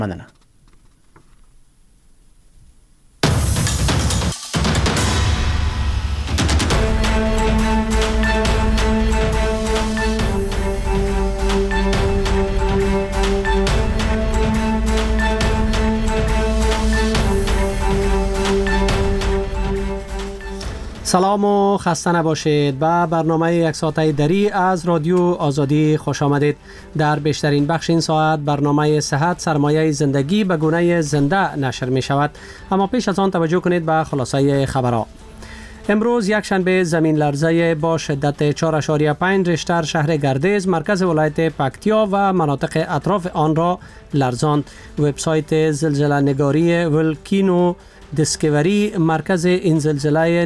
مننه. سلام و خسته نباشید. به برنامه یک ساعته دری از رادیو آزادی خوش آمدید. در بیشترین بخش این ساعت برنامه صحت سرمایه زندگی به گونه زنده نشر می شود. اما پیش از آن توجه کنید به خلاصه خبرها. امروز یک شنبه زمین لرزه با شدت 4.5 ریشتر شهر گردیز مرکز ولایت پکتیا و مناطق اطراف آن را لرزاند. وبسایت زلزله نگاری ولکینو دیسکوری مرکز این زلزله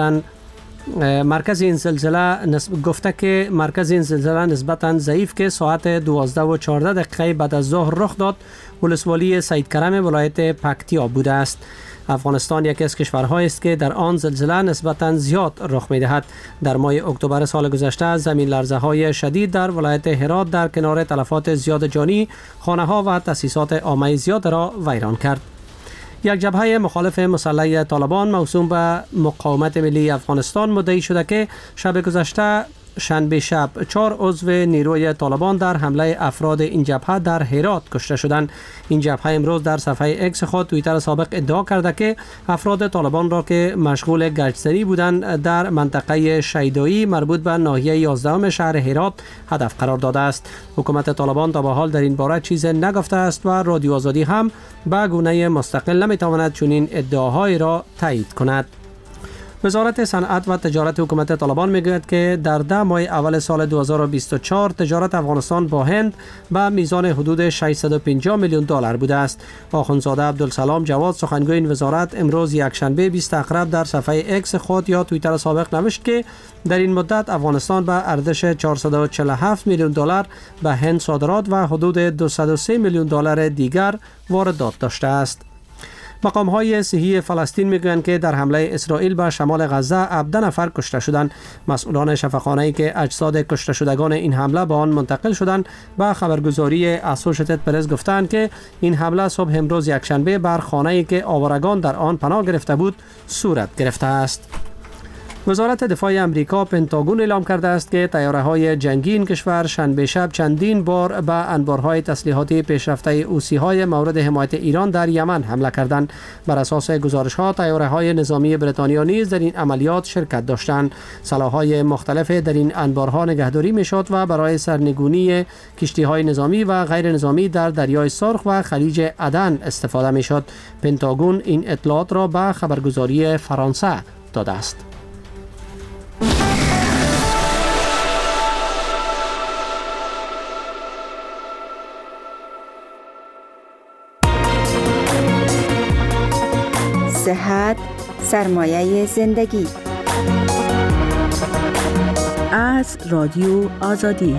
گفته که مرکز این زلزله نسبتاً ضعیف که ساعت 12:14 بعد از ظهر رخ داد ولسوالی سید کرم ولایت پکتیا بوده است. افغانستان یکی از کشورهایی است که در آن زلزله نسبتاً زیاد رخ می‌دهد. در ماه اکتبر سال گذشته زمین لرزه‌های شدید در ولایت هرات در کنار تلفات زیاد جانی خانه‌ها و تأسیسات عامه زیاد را ویران کرد. یک جبهه مخالف مسلح طالبان موسوم به مقاومت ملی افغانستان مدعی شده که شب گذشته شنبه شب 4 عضو نیروی طالبان در حمله افراد این جبهه در هرات کشته شدند. این جبهه امروز در صفحه اکس خود توییتر سابق ادعا کرده که افراد طالبان را که مشغول گشتزنی بودند در منطقه شیدایی مربوط به ناحیه 11 شهر هرات هدف قرار داده است. حکومت طالبان تا به حال در این باره چیز نگفته است و رادیو آزادی هم به گونه مستقل نمیتواند چنین ادعاهایی را تایید کند. وزارت صنعت و تجارت حکومت طالبان میگوید که در 10 ماه اول سال 2024 تجارت افغانستان با هند به میزان حدود 650 میلیون دلار بوده است. آخوندزاده عبدالسلام جواد سخنگوی این وزارت امروز یکشنبه 20 اکتبر در صفحه اکس خود یا توییتر سابق نوشت که در این مدت افغانستان به ارزش 447 میلیون دلار به هند صادرات و حدود 203 میلیون دلار دیگر واردات داشته است. مقام‌های صحی فلسطین میگویند که در حمله اسرائیل به شمال غزه 17 نفر کشته شدند. مسئولان شفاخانه‌ای که اجساد کشته شدگان این حمله به آن منتقل شدند به خبرگزاری اسوشیتد پرس گفتند که این حمله صبح امروز یکشنبه بر خانه‌ای که آوارگان در آن پناه گرفته بود صورت گرفته است. وزارت دفاع امریکا پنتاگون اعلام کرده است که طیاره‌های جنگی این کشور شنبه شب چندین بار به انبارهای تسلیحاتی پیشرفته حوثی‌های مورد حمایت ایران در یمن حمله کردند. بر اساس گزارش‌ها طیاره‌های نظامی بریتانیا نیز در این عملیات شرکت داشتند. سلاح‌های مختلف در این انبارها نگهداری می‌شد و برای سرنگونی کشتی‌های نظامی و غیر نظامی در دریای سرخ و خلیج عدن استفاده می‌شد. پنتاگون این اطلاعات را به خبرگزاری فرانسه داده است. صحت سرمایه زندگی از رادیو آزادی.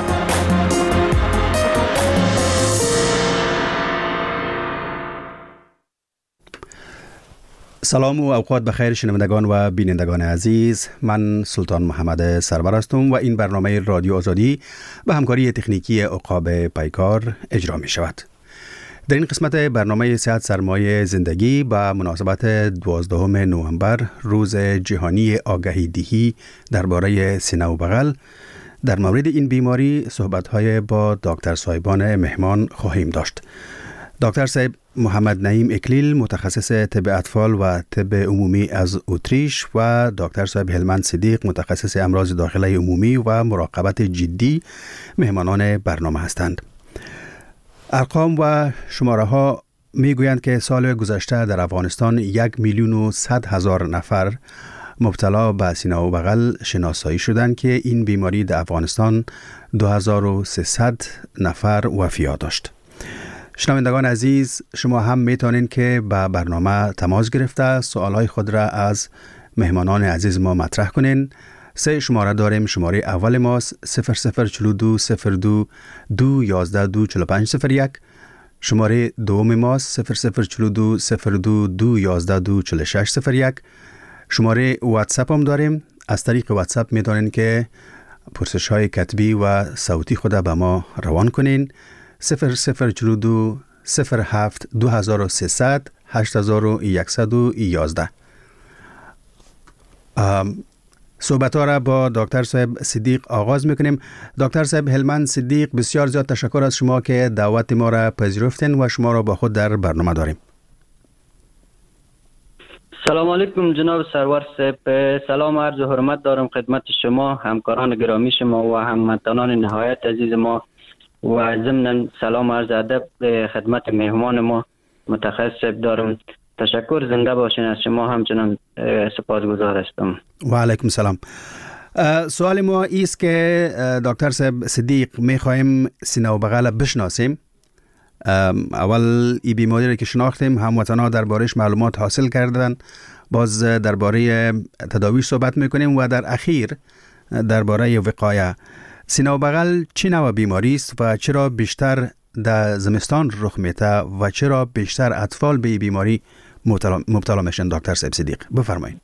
سلام و اوقات بخیر شنوندگان و بینندگان عزیز. من سلطان محمد سرور هستم و این برنامه رادیو آزادی به همکاری تکنیکی عقاب پیکار اجرا می شود. در این قسمت برنامه صحت سرمایه زندگی به مناسبت 12 نوامبر روز جهانی آگاهی دهی درباره سینه و بغل در مورد این بیماری صحبت‌های با دکتر صاحبان مهمان خواهیم داشت. دکتر صاحب محمد نعیم اکلیل متخصص طب اطفال و طب عمومی از اتریش و دکتر صاحب هلمند صدیق متخصص امراض داخله عمومی و مراقبت جدی مهمانان برنامه هستند. ارقام و شماره ها می گویند که سال گذشته در افغانستان 1,100,000 نفر مبتلا به سینه و بغل شناسایی شدند که این بیماری در افغانستان 2300 نفر وفات داشت. شنوندگان عزیز، شما هم میتونین که به برنامه تماس گرفته سوالهای خود را از مهمانان عزیز ما مطرح کنین. 3 شماره داریم. شماره اول ماست 0042 02 211 24501. شماره دوم ماست 0042 02 211 24601. شماره واتساپ هم داریم. از طریق واتساپ میتونین که پرسش های کتبی و صوتی خود به ما روان کنین. 0042 07 2300 8111. صحبت ها را با دکتر صاحب صدیق آغاز میکنیم. دکتر صاحب هلمند صدیق، بسیار زیاد تشکر از شما که دعوت ما را پذیرفتین و شما را با خود در برنامه داریم. سلام علیکم جناب سرور صاحب. سلام و عرض و حرمت دارم خدمت شما، همکاران گرامی شما و هموطنان نهایت عزیز ما، و ضمن سلام و عرض ادب خدمت مهمان ما متخصص دارم. تشکر، زنده باشین. از شما همچنان سپاسگزار هستم. و علیکم سلام. سوال ما ایست که دکتر صاحب صدیق میخوایم سینه و بغل بشناسیم. اول این بیماری را که شناختیم، هموطن‌ها درباره‌اش معلومات حاصل کردن، باز درباره تداویش صحبت میکنیم و در اخیر درباره وقایه. سینه و بغل چی نوع بیماری است و چرا بیشتر در زمستان رخ میده و چرا بیشتر اطفال به این بیماری مبتلا میشن؟ دکتر صاحب صدیق بفرمایید.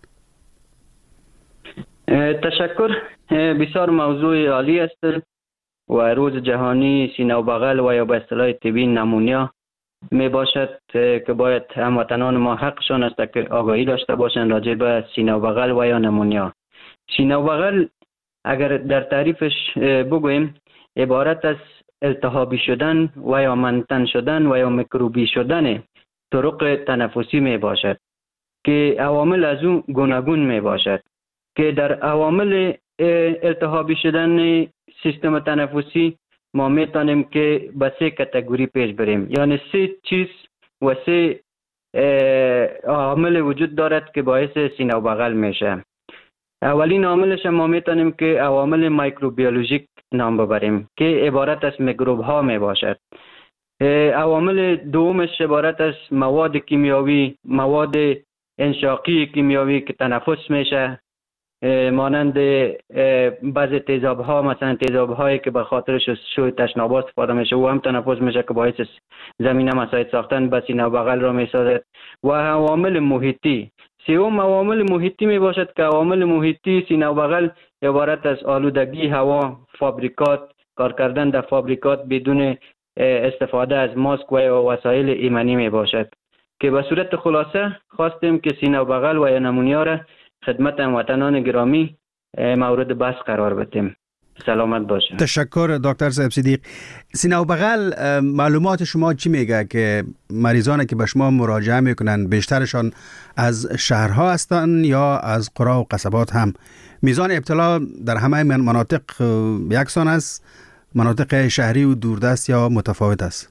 تشکر. بسیار موضوع عالی است و روز جهانی سینه و بغل و یا به اصطلاح طبی نمونیا می باشد که باید هموطنان ما حقشان است که آگاهی داشته باشند راجع به سینه و بغل و یا نمونیا. سینه و بغل اگر در تعریفش بگوییم عبارت از التهابی شدن و یا منتن شدن و یا میکروبی شدن طرق تنفسی می باشد که عوامل از اون گوناگون می باشد که در عوامل التهابی شدن سیستم تنفسی ما میتونیم که به 3 کاتگوری پیش بریم، یعنی 3 چیز و 3 عامل وجود دارد که باعث سینه و بغل میشه. اولین عاملش ما میتونیم که عوامل میکروبیولوژیک نام ببریم که عبارت از میکروب ها می باشد. عوامل دومش عبارت از مواد کیمیاوی، مواد انشاقی کیمیاوی که تنفس میشه، مانند بعضی تیزاب ها، مثلا تیزاب هایی که به خاطر شوی تشنابات استفاده میشه و هم تنفس میشه که باعث زمینه مساعد ساختن به سینه و بغل را میسازد. و عوامل محیطی، سوم عوامل محیطی می باشد که عوامل محیطی سینه و بغل عبارت از آلودگی هوا، فابریکات، کار کردن در فابریکات بدون استفاده از ماسک و وسایل ایمنی می باشد که به صورت خلاصه خواستیم که سینه و بغل و یا نمونیا را خدمت هموطنان گرامی مورد بحث قرار بدیم. سلامت باشید. تشکر دکتر صاحب صدیق. سینه و بغل معلومات شما چی میگه که مریضانی که به شما مراجعه میکنن بیشترشان از شهرها هستن یا از قرى و قصبات هم؟ میزان ابتلا در همه مناطق یکسان است؟ مناطق شهری و دوردست یا متفاوت است؟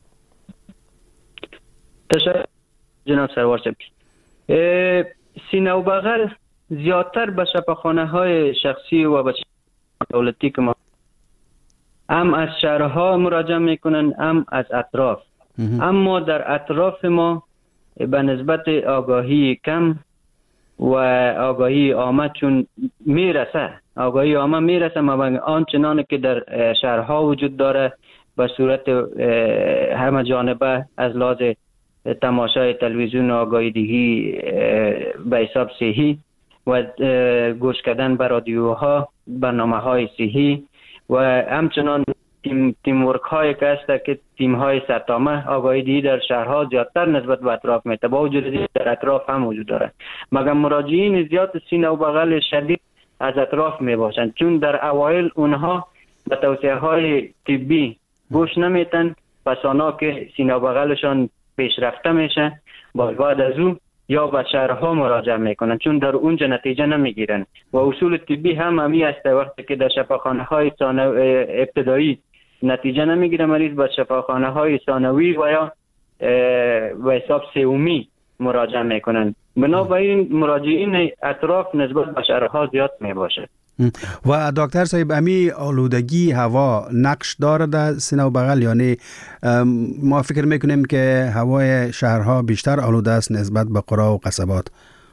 تشکر جناب سروار صاحب. سینه و بغل زیادتر به شفاخانه های شخصی و به دولتی که ما هم از شهرها مراجعه میکنن هم از اطراف. اما در اطراف ما به نسبت آگاهی کم و آگاهی عامه چون میرسه، آگاهی عامه میرسه مبنی آنچنان که در شهرها وجود داره به صورت همه جانبه، از لحاظ تماشای تلویزیون، آگاهی دهی به حساب صحی و گوش کردن به رادیوها، برنامه های صحی و همچنان تیم ورک های که هست که تیم های سرتامه آگاهی دهی در شهرها زیادتر نسبت به اطراف میته، با وجود در اطراف هم وجود داره. مگر مراجعین زیاد سینه و بغل شدید از اطراف می باشند چون در اوایل اونها به توصیه های طبی گوش نمیتن، پس آنها که سینه و بغلشان پیشرفته میشه بعد از اون یا به شهرها مراجعه میکنن چون در اونجا نتیجه نمیگیرن و اصول طبی هم همی است. وقتی که در شفاخانه های ابتدایی نتیجه نمیگیره مریض به شفاخانه های ثانوی و یا به حساب سومی مراجعه میکنن. بنابراین مراجعین اطراف نسبت به شهرها زیاد میباشه. و دکتر صاحب امی آلودگی هوا نقش داره در سینه و بغل؟ یعنی ما فکر میکنیم که هوای شهرها بیشتر آلوده است نسبت به قرى و قصبات.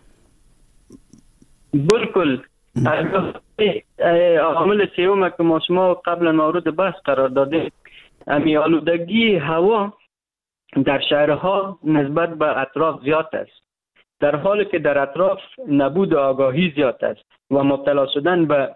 بالکل. عامل سوم که ما شما قبلا مورد بحث قرار دادیم، امی آلودگی هوا در شهرها نسبت به اطراف زیاد است، در حالی که در اطراف نبود آگاهی زیاد است و مبتلا شدن به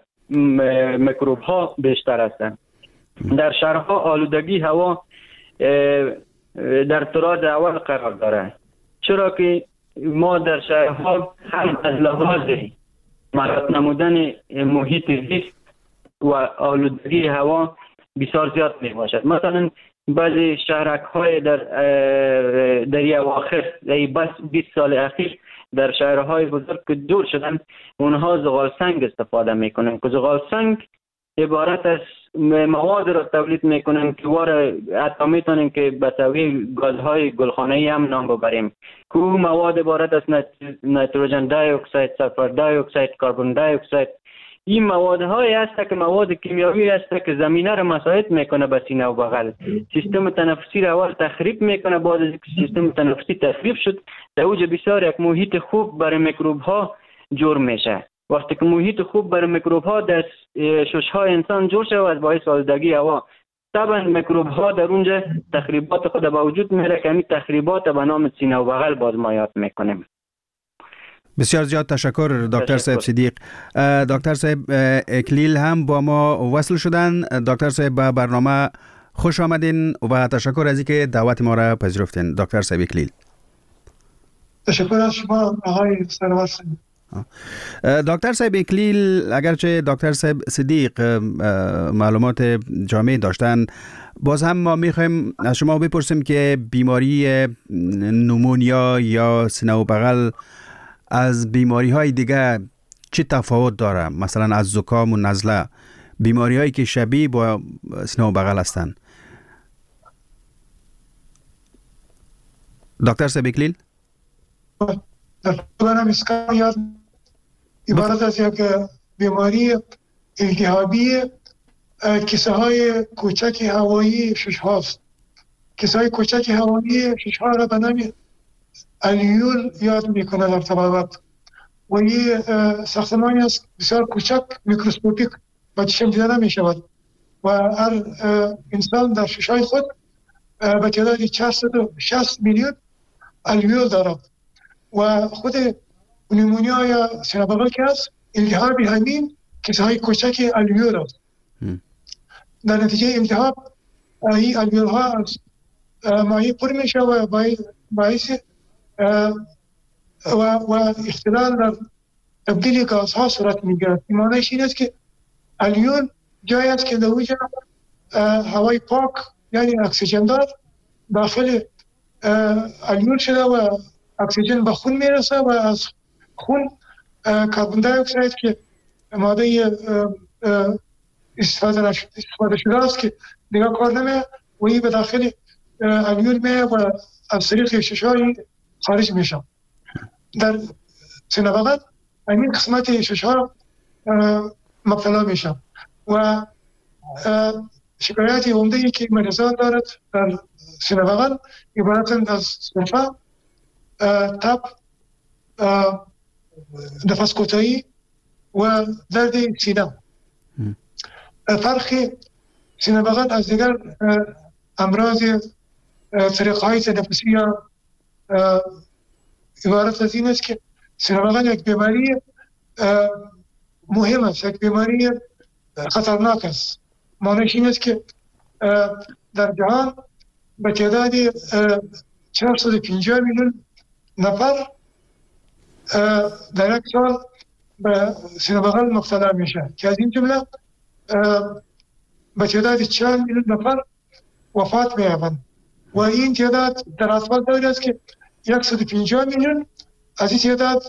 میکروب ها بیشتر هستند. در شهرها آلودگی هوا در طراز اول قرار داره، چرا که ما در شهرها هم از لحاظ مرتب نمودن محیط زیست و آلودگی هوا بسیار زیاد می باشد. مثلا بعضی شهرک های در اواخر 20 سال اخیر در شهرهای بزرگ که دور شدن، اونها زغال سنگ استفاده میکنن که زغال سنگ عبارت از مواد را تولید میکنن که حتی میتونیم که به سوی گازهای گلخانه‌ای هم نام ببریم که مواد عبارت از نیتروژن دی اکساید، سلفر دی اکساید، کربن دی اکساید. این موادهایی هست که مواد کیمیایی هست که زمینه را مساعد میکنه به سینه و بغل. سیستم تنفسی را اول تخریب میکنه، بعد از اینکه سیستم تنفسی تخریب شد در اوج بسیار یک محیط خوب برای میکروب ها جور میشه. وقتی که محیط خوب برای میکروب ها در ششهای انسان جور شد و از باعث آلودگی هوا، طبعا میکروب ها در اونجا تخریبات خود به وجود میاره که همین تخریبات به نام سینه و بغل باز ما یاد میکنیم. بسیار زیاد تشکر دکتر صاحب صدیق. دکتر صاحب اکلیل هم با ما وصل شدن. دکتر صاحب به برنامه خوش آمدین و تشکر از اینکه دعوت ما را پذیرفتین. دکتر صاحب اکلیل. تشکر از شما آقای سرور. دکتر صاحب اکلیل، اگرچه دکتر صاحب صدیق معلومات جامع داشتن، باز هم ما میخوایم از شما بپرسیم که بیماری نومونیا یا سینه و بغل از بیماری های دیگه چه تفاوت داره؟ مثلا از زکام و نزله، بیماری هایی که شبیه با سینه و بغل هستند. دکتر صاحب اکلیل؟ در اسکان یاد عبارت از یک بیماری التهابی کیسه های کوچک هوایی شش هاست. کیسه های کوچک هوایی شش ها را به نام الیول یاد میکنه در طبابت و این ساختمانی است بسیار کوچک میکروسکوپیک با چشم دیده نمیشود و هر انسان در شش های خود به تعداد 460 میلیون الیول دارد و خود نمونیا یا سینه بغل که است التهاب همین کیسه های کوچک الیول است. در نتیجه التهاب این الیول ها از مایع پر میشه و باعث و اختلال در تبدیل گازها صورت میگیرد. معنیش این است که الیول جایی است که در اونجا هوای پاک یعنی اکسیژن دار داخل الیول شده و اکسیژن به خون میرسه و از خون کربن دی اکساید که ماده استفاده شده است که دیگه کار نمیه و این به داخل الیول میه و از طریق شش‌های خارج میشه. در سینه بغل همین قسمت شش‌ها مبتلا میشه و شکایت عمده‌ای که مریضان دارد در سینه بغل عبارتند از سرفه، تب، نفس کوتاهی و درد سینه. فرق سینه بغل از دیگر امراض طریق‌های تنفسی عبارت از این است که سینه بغل یک بیماری مهم است، یک بیماری خطرناک است. معنیش این است که در جهان به تعداد 450 میلیون نفر در یک سال به سینه بغل مبتلا میشه که از این جمله به تعداد 4 میلیون نفر وفات می‌یابند و این تعداد در اطفال داری است که 150 میلیون از این تعداد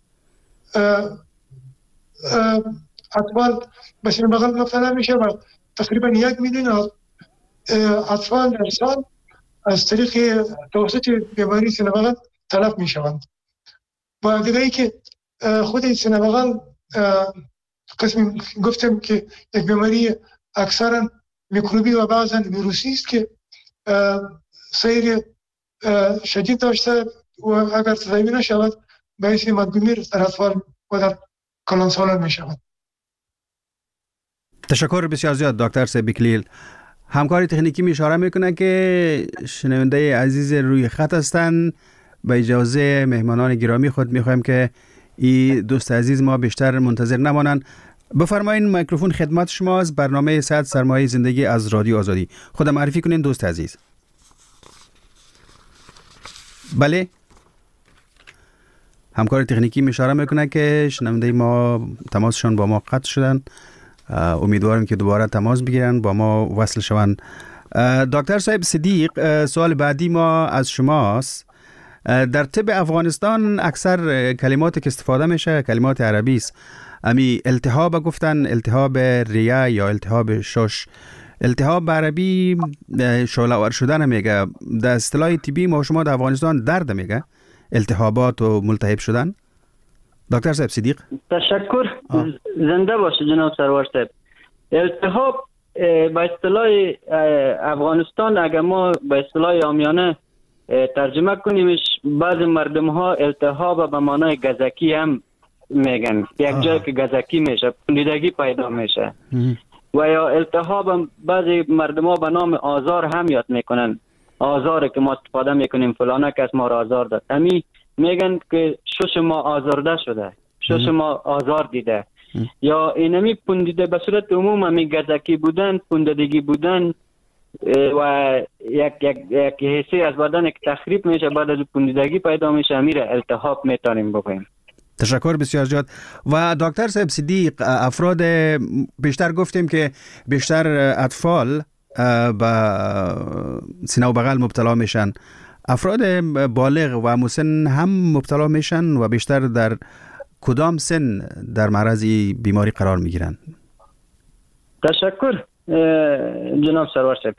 اطفال به سینه بغل مبتلا میشه و تقریبا 1 میلیون اطفال در سال از طریق توسط بیماری سینه بغل تلف میشوند. و دیگه ای که خود سینه بغل قسمی گفتم که یک بیماری اکثرا میکروبی و بعضا ویروسی است که سیر شدید داشته و اگر تداوی نشود باعث مرگ در اطفال و در کلانسالان می شود. تشکر بسیار زیاد دکتر صاحب اکلیل. همکاری تکنیکی می اشاره میکنه که شنونده عزیز روی خط هستند. به اجازه مهمانان گرامی خود میخوایم که این دوست عزیز ما بیشتر منتظر نمانند. بفرمایید میکروفون خدمت شما از برنامه 100 سرمایه زندگی از رادیو آزادی. خودم معرفی کنین دوست عزیز. بله، همکار تکنیکی اشاره میکنه که شنونده ما تماسشان با ما قطع شدن. امیدوارم که دوباره تماس بگیرن، با ما وصل شوند. دکتر صاحب صدیق، سوال بعدی ما از شماست. در طب افغانستان اکثر کلماتی که استفاده میشه کلمات عربی است. امی التهاب گفتن، التهاب ریه یا التهاب شش. التهاب به عربی شعله‌ور شدن میگه. در اصطلاح طبی ما شما در افغانستان درد میگه، التهابات و ملتهب شدن. دکتر صاحب صدیق، تشکر. زنده باشه جناب سرور صاحب. التهاب به اصطلاح افغانستان اگر ما به اصطلاح عامیانه ترجمه کنیمش، بعض مردم ها التهاب به معنای گزکی هم میگن، یک جای که گزکی میشه، پولیدگی پیدا میشه. و یا التهاب بعضی مردم ها به نام آزار هم یاد میکنن، آزاره که ما استفاده میکنیم فلانه کس ما را آزار داد، همین میگن که شش ما آزارده شده، شش ما آزار دیده. یا اینمی پوندیده به صورت عموم همی گزکی بودن، پوندیدگی بودن و یک حسی از بدن که تخریب میشه، بعد از پوندیدگی پیدا میشه، میره التهاب میتونیم بگویم. تشکر بسیار زیاد. و دکتر صاحب صدیق، افراد بیشتر گفتیم که بیشتر اطفال به سینه و بغل مبتلا میشن، افراد بالغ و مسن هم مبتلا میشن و بیشتر در کدام سن در معرض بیماری قرار میگیرن؟ تشکر جناب سرور صاحب.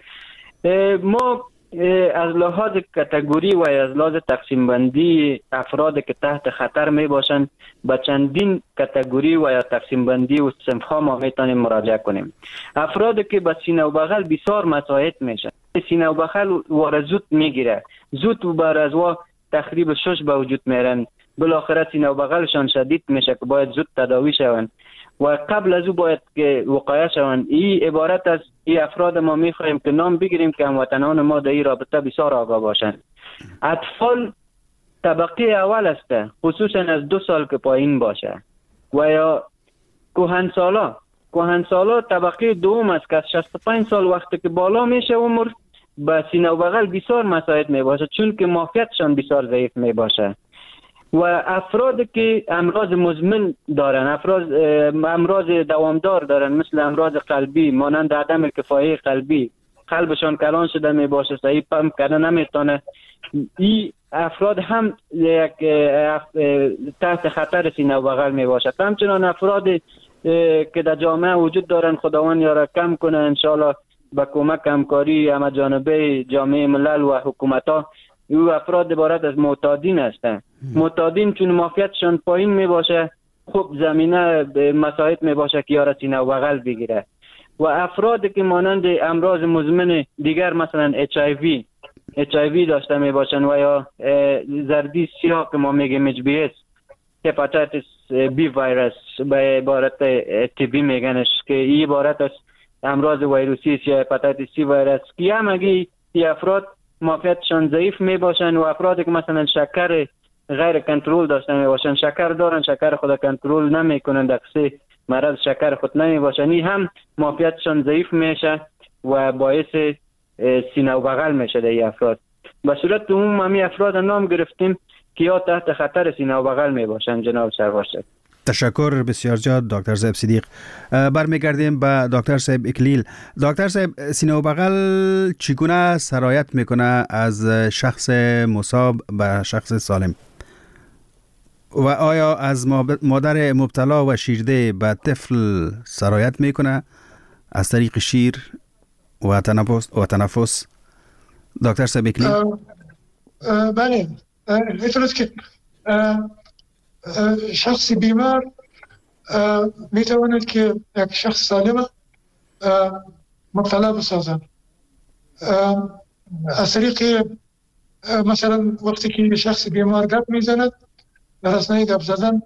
ما از لحاظ کاتگوری و از لحاظ تقسیم بندی افراد که تحت خطر می باشند به چندین کاتگوری و یا تقسیم بندی و صنف ها ما میتونیم مراجعه کنیم. افراد که به سینه و بغل بسیار مساعد میشن، سینه و بغل وار زود میگیره، زود و بر از وا تخریب شش به وجود میرن، بالاخره سینه و بغلشان شدید میشه که باید زود تداوی شوند و قبل از او باید که وقایع شوند. این عبارت از این افراد ما میخواهیم که نام بگیریم که هموطنان ما در این رابطه بسیار آگاه باشند. اطفال طبقه اول است، خصوصا از 2 سال که پایین باشه، و یا کهنسالا طبقه دوم است که از 65 سال وقتی که بالا میشه عمر به سینه و بغل بسیار مساعد می باشه، چون که معافیتشان بسیار ضعیف می باشه. و افراد که امراض مزمن دارن، امراض دوامدار دارن، مثل امراض قلبی مانند عدم کفایه قلبی، قلبشان کلان شده می باشه، صحیح پمپ کردن نمیتونه، این افراد هم یک تحت خطر سینه و بغل می باشه. همچنان افراد که در جامعه وجود دارن، خداوند یارا کم کنه انشالله با کمک همکاری همه جانبه جامعه ملل و حکومت ها، او افراد عبارت از معتادین هستند. معتادین چون معافیتشان پایین می باشه، خوب زمینه مساعد می باشه که یارا سینه و بغل بگیره. و افراد که مانند امراض مزمن دیگر مثلا HIV داشته می باشن و یا زردی سیاه که ما میگیم HBS، هپاتیتس بی ویروس به عبارت طبی میگنش، که این عبارت از امراض ویروسی یا هپاتیتس سی ویروس که همگی این افراد معافیتشان ضعیف می باشن. و افرادی که مثلا شکر غیر کنترل داشته می باشن، شکر دارن، شکر خود کنترل نمی کنن، دقیقه مرض شکر خود نمی باشن، این هم معافیتشان ضعیف میشه و باعث سینه و بغل میشه در افراد. به صورت عموم همین افراد نام گرفتیم که یا تحت خطر سینه و بغل می باشن جناب سرور صاحب. تشکر بسیار زیاد دکتر صاحب صدیق. برمیگردیم به دکتر صاحب اکلیل. دکتر صاحب، سینه و بغل چگونه سرایت میکنه از شخص مصاب به شخص سالم؟ و آیا از مادر مبتلا و شیرده به طفل سرایت میکنه از طریق شیر و تنفس؟ دکتر صاحب اکلیل. بله، اینطوریست که شخص بیمار میتواند که یک شخص سالم مبتلا بسازد از طریق مثلا وقتی که شخص بیمار گپ میزند، در اثنای گپ زدن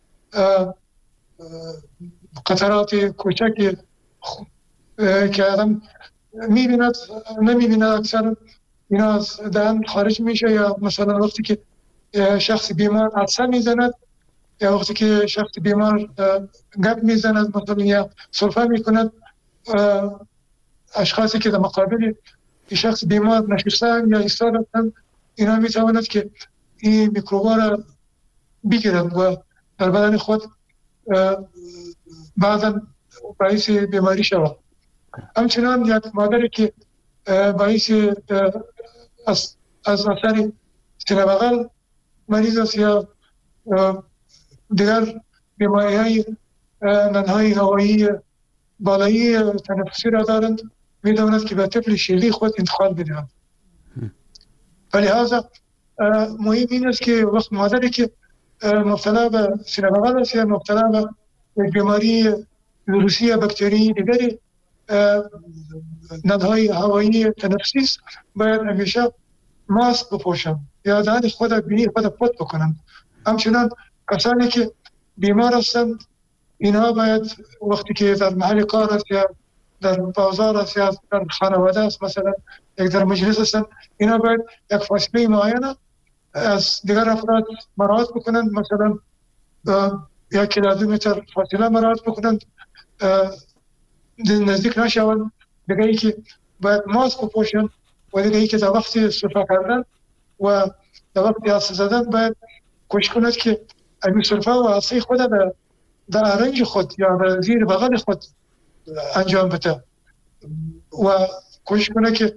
قطرات کوچکی که آدم میبیند نمیبیند اکثر اینا از دهن خارج میشه، یا مثلا وقتی که شخص بیمار عطسه میزند، یا وقتی که شخص بیمار گپ میزند مثلا یا سرفه میکند، اشخاصی که در مقابل شخص بیمار نشستن یا ایستادن، اینا میتواند که این میکروبا را بگیرند و در بدن خود بعضا باعث بیماری شود. همچنان یک مادری که باعث از اثر سینه بغل مریض است یا دیگر بیماری های ننهای هوایی بالایی تنفسی را دارند میتواند که به طفل شیلی خود انتقال بدهند. ولی لحاظا مهم این است که وقت مادری که مبتلا به سینه بغل است یا مبتلا به بیماری ویروسی یا باکتری دیگری ننهای هوایی تنفسی است باید همیشه ماسک بپوشند یا دهن خود بینی خود پاک بکنند. همچنان کسانی که بیمار هستند اینها باید وقتی که در محل کار است یا در بازار است یا در خانواده است مثلا یک در مجلس هستند اینا باید یک فاصله معینه از دیگر افراد مراعات بکنند، مثلا 1 تا 2 متر فاصله مراعات بکنند، نزدیک نشوند. دیگه ای که باید ماسک بپوشند و دیگه ای که در وقت سرفه کردن و در وقت عطسه زدن باید کوشش کند که این سرفه و عطسه خود در ارنج خود یا در زیر بغل خود انجام بده و کوشش کنه که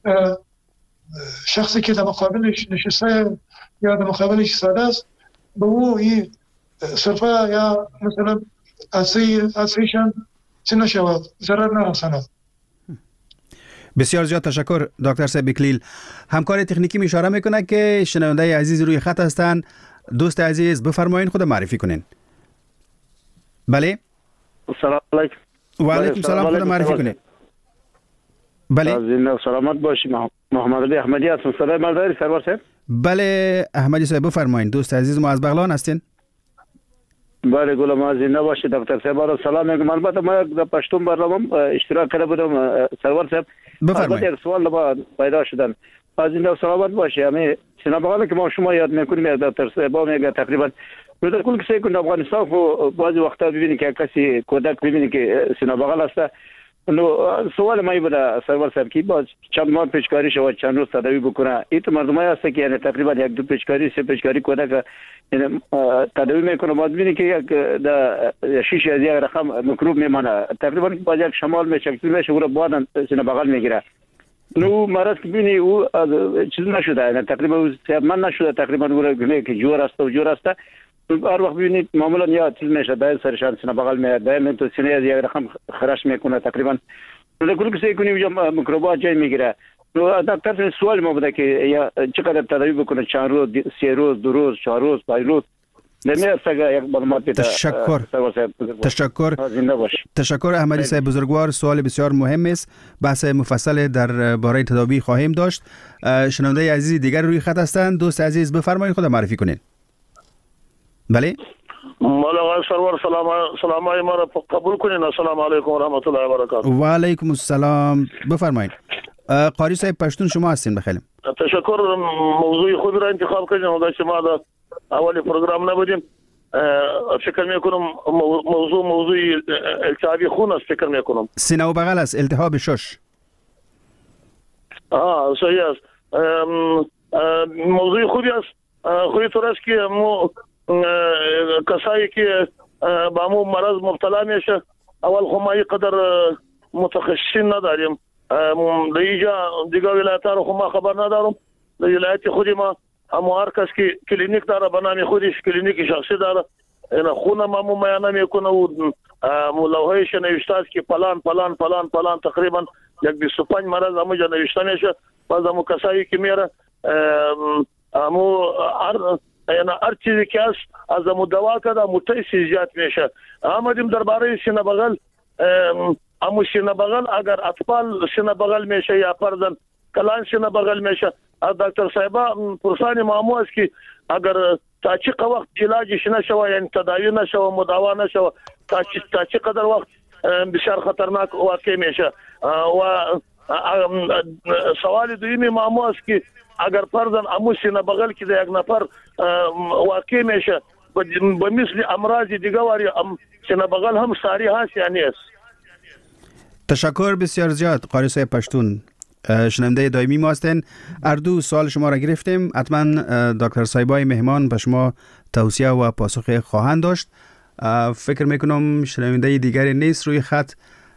شخصی که در مقابلش نشسته یا در مقابلش ایستاده است به او این سرفه یا مثلا عطسه‌شان چه نشود، ضرر نرساند. بسیار زیاد تشکر دکتر صاحب بکلیل. همکار تکنیکی اشاره میکنه که شنونده عزیز روی خط هستند. دوست عزیز بفرمایید خود معرفی کنین. بله. سلام علیکم. و علیکم سلام، خود معرفی کنین. بله. زنده سلامت باشی. محمد علی احمدی هستم. صدای من داری سرور صاحب؟ بله احمدی صاحب بفرمایید. دوست عزیز ما از بغلان هستین؟ بله گل ما زنده باشی دکتر صاحب. را سلام میگم. البته ما در پشتون برنامه اشتراک کرده بودم سرور صاحب. بفرمایید. یک سوال ما پیدا شدن. از زنده سلامت باشی. همین سینه بغل که ما شما یاد میکنیم دکتر صاحب میگه تقریبا در کل کسی که افغانستان خو بعضی وقتا ببینی که کسی کودک ببینی که سینه بغل است. نو سوال ما بود سرور صاحب که باز چند ماه پیشکاری شود چند روز تداوی بکنه. این تو مردمای است که یعنی تقریبا 1-2 پیشکاری 3 پیشکاری کودک یعنی تداوی میکنه. باز ببینی که یک در 6 از یک رقم میکروب میمانه. تقریبا باز یک شمال میشه میشه او را بعدن سینه بغل میگیره. نو مرض که ببینی او چیز نشده یعنی تقریبا صحتمند نشده. تقریبا او را میگه که جور است هر وقت ببینید معمولا یا چیز میشه دایم سرشان سینه بغل میاد دایم تو سینه از یک رقم خراش میکنه. تقریبا در کل کسی کنیم یا میکروبات جای میگیره. دکتر سوال ما بوده که یا چقدر تداوی بکنه، چند روز 3 روز 2 روز 4 روز 5 روز نمیشه یک معلومات بده. تشکر احمدی صاحب بزرگوار. سوال بسیار مهم است. بحث مفصل در باره تداوی خواهیم داشت. شنونده عزیز دیگر روی خط هستند. دوست عزیز بفرمایید خود معرفی کنین. بله. مولا سرور سلام ما را قبول کنین. السلام علیکم و رحمت الله و برکاته. و علیکم السلام. بفرمایید. قاری صاحب پشتون شما هستین بخیر. تشکر. موضوع خود را انتخاب کردین و داشت ما در اولی پروگرام نبودیم. فکر میکنم موضوع التهاب خون است. فکر میکنم سینه و بغل است، التهاب شش. صحیح است. موضوع خوبی است. خوبی طور است که کسایی که با همون مرض مبتلا میشه اول خو ما قدر متخصصین نداریم. در اینجا دیگه ولایت رو خو ما خبر ندارم. در ولایت خودی ما اما هر کس که کلینیک داره به نام خودش کلینیک شخصی داره اینا خونه ما میانه میکنه و لوحه‌اش نوشته است که فلان تقریبا 25 مرض همونجا نوشته میشه. باز همون کسایی که میره یعنی هر چیزی که است از امو دوا کده امو تیست زیاد میشه. آمدیم درباره سینه بغل. امو سینه بغل اگر اطفال سینه بغل میشه یا فرزن کلان سینه بغل میشه دکتر صاحبه پرسانی معمو است که اگر تا چه وقت علاجش نشوه یعنی تداوی نشوه مداوا نشوه تا چه قدر وقت بسیار خطرناک واقع میشه. و سوال دویمی معمو است که اگر فرضاً امو سینه بغل که یک نفر واقع میشه به مثل امراض دیگه واری سینه بغل هم ساری هست یا نیست. تشکر بسیار زیاد قاری صاحب پشتون. شنونده دائمی ما هستین. اردو سوال شما را گرفتیم. حتما دکتر صایبای مهمان به شما توصیه و پاسخ خواهند داشت. فکر میکنم شنونده دیگری نیست روی خط.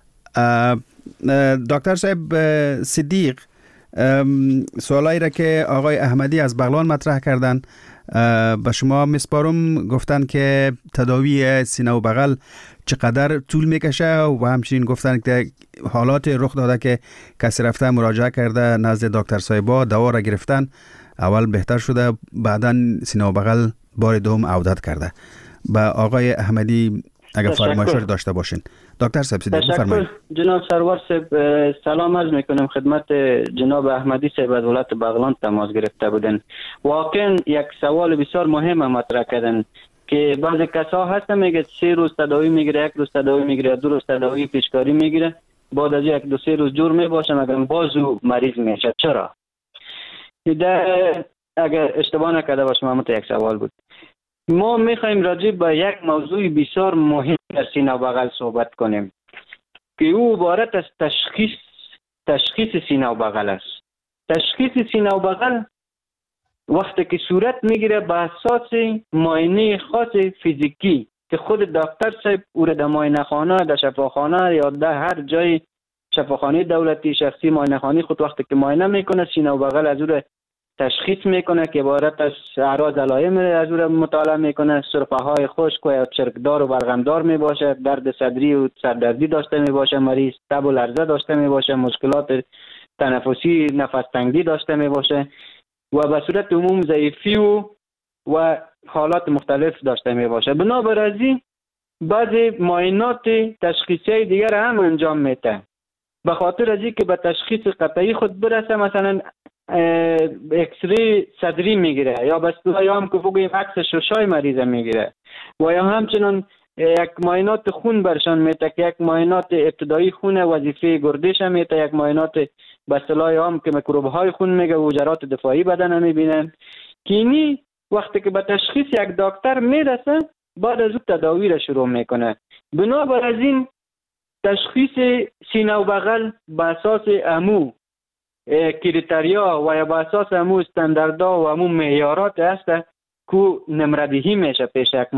دکتر صاحب صدیق، سوالایی را که آقای احمدی از بغلان مطرح کردن به شما میسپارم. گفتن که تداوی سینه و بغل چقدر طول میکشه و همچنین گفتن که حالات رخ داده که کسی رفته مراجعه کرده نزد دکتر صایبا، دوا را گرفتن، اول بهتر شده، بعدا سینه و بغل بار دوم عودت کرده. با آقای احمدی اگر فرمایش داشته باشین. دکتر صاحب صدیق بفرمایید. جناب سرور صاحب سلام عرض میکنم خدمت جناب احمدی صاحب از ولایت بغلان تماس گرفته بودن. واقعا یک سوال بسیار مهم مطرح کردن که بعضی کسا هستن میگه 3 روز تداوی میگیره، 1 روز تداوی میگیره، 2 روز تداوی پیشکاری میگیره، بعد از 1-2-3 روز جور میباشه مگر بازو مریض میشه. چرا؟ اگر اشتباه نکرده باشم یک سوال بود. ما میخوایم راجع به یک موضوع بسیار مهم در سینه و بغل صحبت کنیم که او عبارت از تشخیص سینه و بغل است. تشخیص سینه و بغل وقتی که صورت میگیره به اساس معاینه خاص فیزیکی که خود دکتر صاحب او را در معاینه خانه، در شفاخانه یا در هر جای شفاخانه دولتی، شخصی، معاینه خانه خود وقتی که معاینه میکنه سینه و بغل از او را تشخیص میکنه که عبارت از اعراض علائم از او مطالعه میکنه. سرفه های خشک و یا چرکدار و بلغمدار میباشه، درد صدری و سردردی داشته میباشه مریض، تب و لرزه داشته میباشه، مشکلات تنفسی، نفس تنگی داشته میباشه و به صورت عموم ضعیفی و حالات مختلف داشته میباشه. بنابراین بعضی معاینات تشخیصی دیگر هم انجام میده به خاطر از اینکه به تشخیص قطعی خود برسه. مثلا اکسری صدری میگیره یا بس یا هم که بگوییم عکس ششای مریض میگیره و یا همچنان یک معاینات خون برشان میده که یک معاینات ابتدایی خون وظیفه گردش میده، یک معاینات به اصطلاح هم که میکروب های خون میگه و حجرات دفاعی بدن میبینن. کینی وقتی که به تشخیص یک دکتر میرسه بعد از اون تداوی را شروع میکنه. بنابراین تشخیص سینه و بغل به اساس امو کریتریا و یا به اساس امو استانداردها و امو معیارات است که نمردهی میشه پیش یک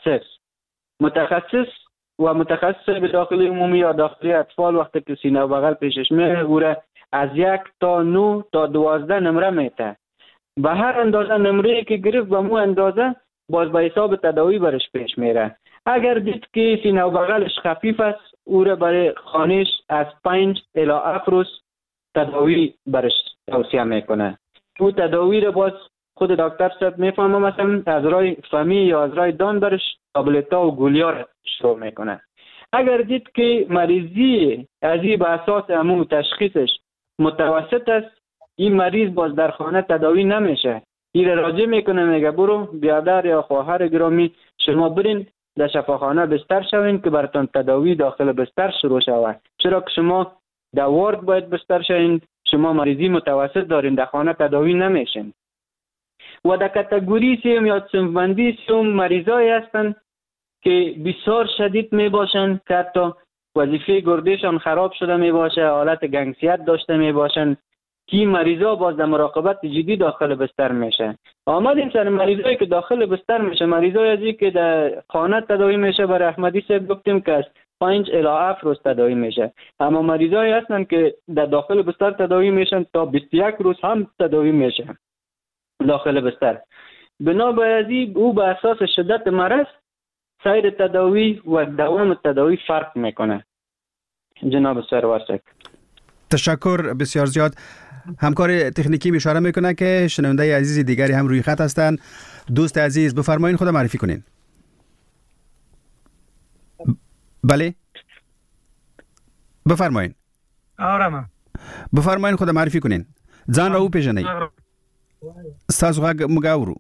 متخصص به داخل عمومی یا داخلی اطفال. وقتی که سینه و بغل پیشش میره او را از 1 تا 9 تا 12 نمره میته. به هر اندازه نمره که گرفت به مو اندازه باز به حساب تداوی برش پیش میره. اگر دید که سینه و بغلش خفیف است او را برای خانش از 5 الی 7 روز تداوی برش توصیه میکنه. او تداوی را باز خود دکتر صاحب میفهمه، مثلا از رای فمی یا از رای دان برش تابلتا و گولیا را شروع میکنه. اگر دید که مریضی از این به اساس امو تشخیصش متوسط است، این مریض باز در خانه تداوی نمیشه. این راجع میکنه میگه برو بیادر یا خواهر گرامی شما برین در شفاخانه بستر شوین که براتون تداوی داخل بستر شروع شود. چرا که شما در وارد باید بستر شوین، شما مریضی متوسط دارین، در خانه تداوی نمیشین. و در کاتگوری سوم یا صنف بندی سوم مریضایی هستن که بسیار شدید می باشن که حتی وظیفه گردششان خراب شده می باشه، حالت گنگسیت داشته می باشن که این مریضا باز در مراقبت جدی داخل بستر میشه. آمدیم سر مریضایی که داخل بستر میشه، مریضایی ازی که در خانه تداوی میشه برای احمدی صاحب گفتیم که از 5 الی 7 روز تداوی میشه. اما مریضایی هستن که در داخل بستر تداوی میشن تا 21 روز هم تداوی میشه داخل بستر. بنابراین او به اساس شدت مرض سایر تداوی و دوام تداوی فرق میکنه. جناب سرورسک تشکر بسیار زیاد. همکار تکنیکی اشاره میکنه که شنونده عزیز دیگری هم روی خط هستند. دوست عزیز بفرمایید خود معرفی کنین. بله بفرمایید. آرام بفرمایید خود معرفی کنین. ځان راو پیژنئ. ستاسو غږ موږ اورو.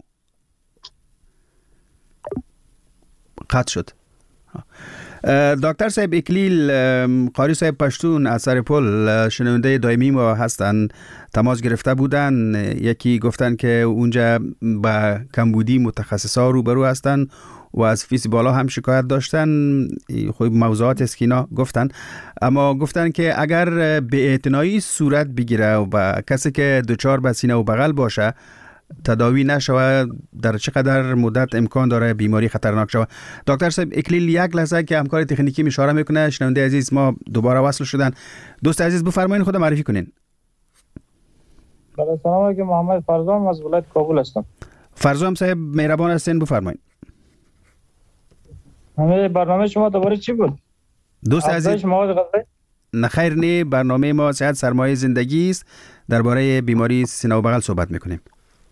قطع شد. دکتر صاحب اکلیل قاری صاحب پشتون از سر پل شنونده دائمی ما هستن، تماس گرفته بودن. یکی گفتن که اونجا با کمبودی متخصصا روبرو هستن و از فیس بالا هم شکایت داشتن. خب موضوعات است که اینا گفتن، اما گفتن که اگر به اعتنایی صورت بگیره و کسی که دچار به سینه و بغل باشه تداوی نشود، در چقدر مدت امکان داره بیماری خطرناک شود؟ دکتر صاحب اکلیل یک لحظه که همکار تکنیکی اشاره میکنه، شنونده عزیز ما دوباره وصل شدن. دوست عزیز بفرمایید خود معرفی کنین. سلام علیکم، محمد فرزام از ولایت کابل هستم. فرزام صاحب مهربان هستین بفرمایید. همه برنامه شما دوباره چی بود؟ دوست عزیز نخیر نه، برنامه ما صحت سرمایه زندگی است، درباره بیماری سینه و بغل صحبت میکنیم.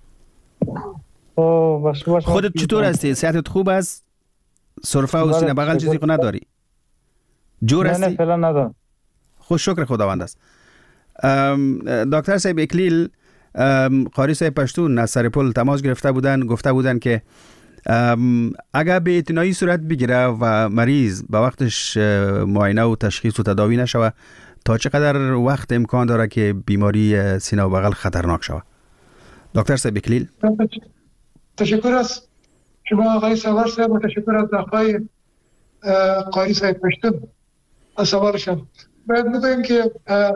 خودت چطور هستی؟ صحتت خوب است؟ سرفه و سینه بغل چیزی کو نداری؟ جور هستی؟ نه فعلا ندارم. خوش شکر خداوند است. دکتر صاحب اکلیل قاری صاحب پشتون از سرپل تماس گرفته بودن، گفته بودن که اگر به اعتنایی صورت بگیره و مریض به وقتش معاینه و تشخیص و تداوی نشوه، تا چقدر وقت امکان داره که بیماری سینه و بغل خطرناک شوه؟ دکتر صاحب اکلیل. تشکر از شما آقای سوار صاحب و تشکر از آقای قاری صاحب پشتون از سوارشان. باید بگویم که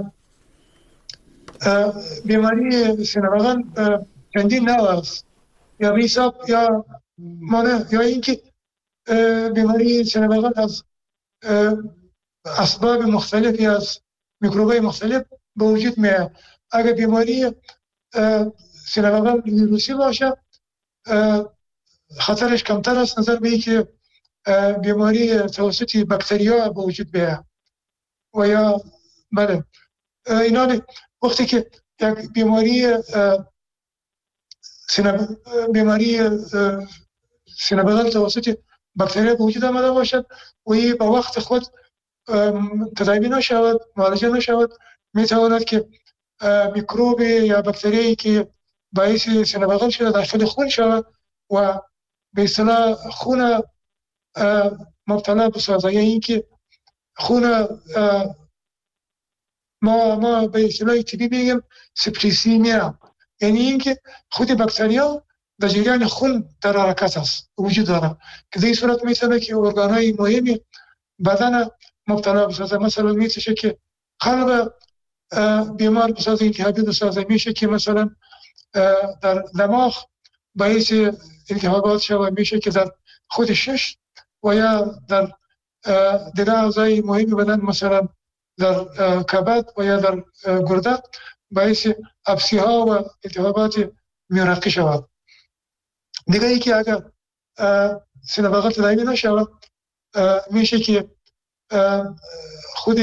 بیماری سینه بغل چندین نوع است، یا بیساب یا مانه، یا اینکه بیماری سینه بغل از اسباب مختلفی از میکروبای مختلف به وجود میاد. اگر بیماری سینه بغل ویروسی باشه خطرش کمتر است نظر به اینکه بیماری توسط باکتریا به وجود بیاد. و یا بله اینا وقتی که یک بیماری سینه بغل توسط باکتریا به وجود آمده باشد و این با وقت خود تداوی نشود، معالجه نشود، میتواند که میکروب یا باکتریایی که باعث سینه بغل شده داخل خون شود و به اصطلاح خون مبتلا بسازد. یعنی اینکه خون ما به اصطلاح طبی میگیم سپلیسیمیا، یعنی اینکه خود باکتریا در جریان خون در حرکت است، وجود داره که در این صورت میتونه که ارگانهای مهمی بدن مبتلا بسازه. مثلا میشه که قلب بیمار بسازه، التهابی بسازه، میشه که مثلا در دماغ باعث التهابات شود، میشه که در خود شش و یا در دیگر اعضای مهمی بدن مثلا در کبد و یا در گرده باعث ابسی‌ها و التهابات میرقی شود. دیگه ای که اگر سینه بغل تداوی نشود میشه که خود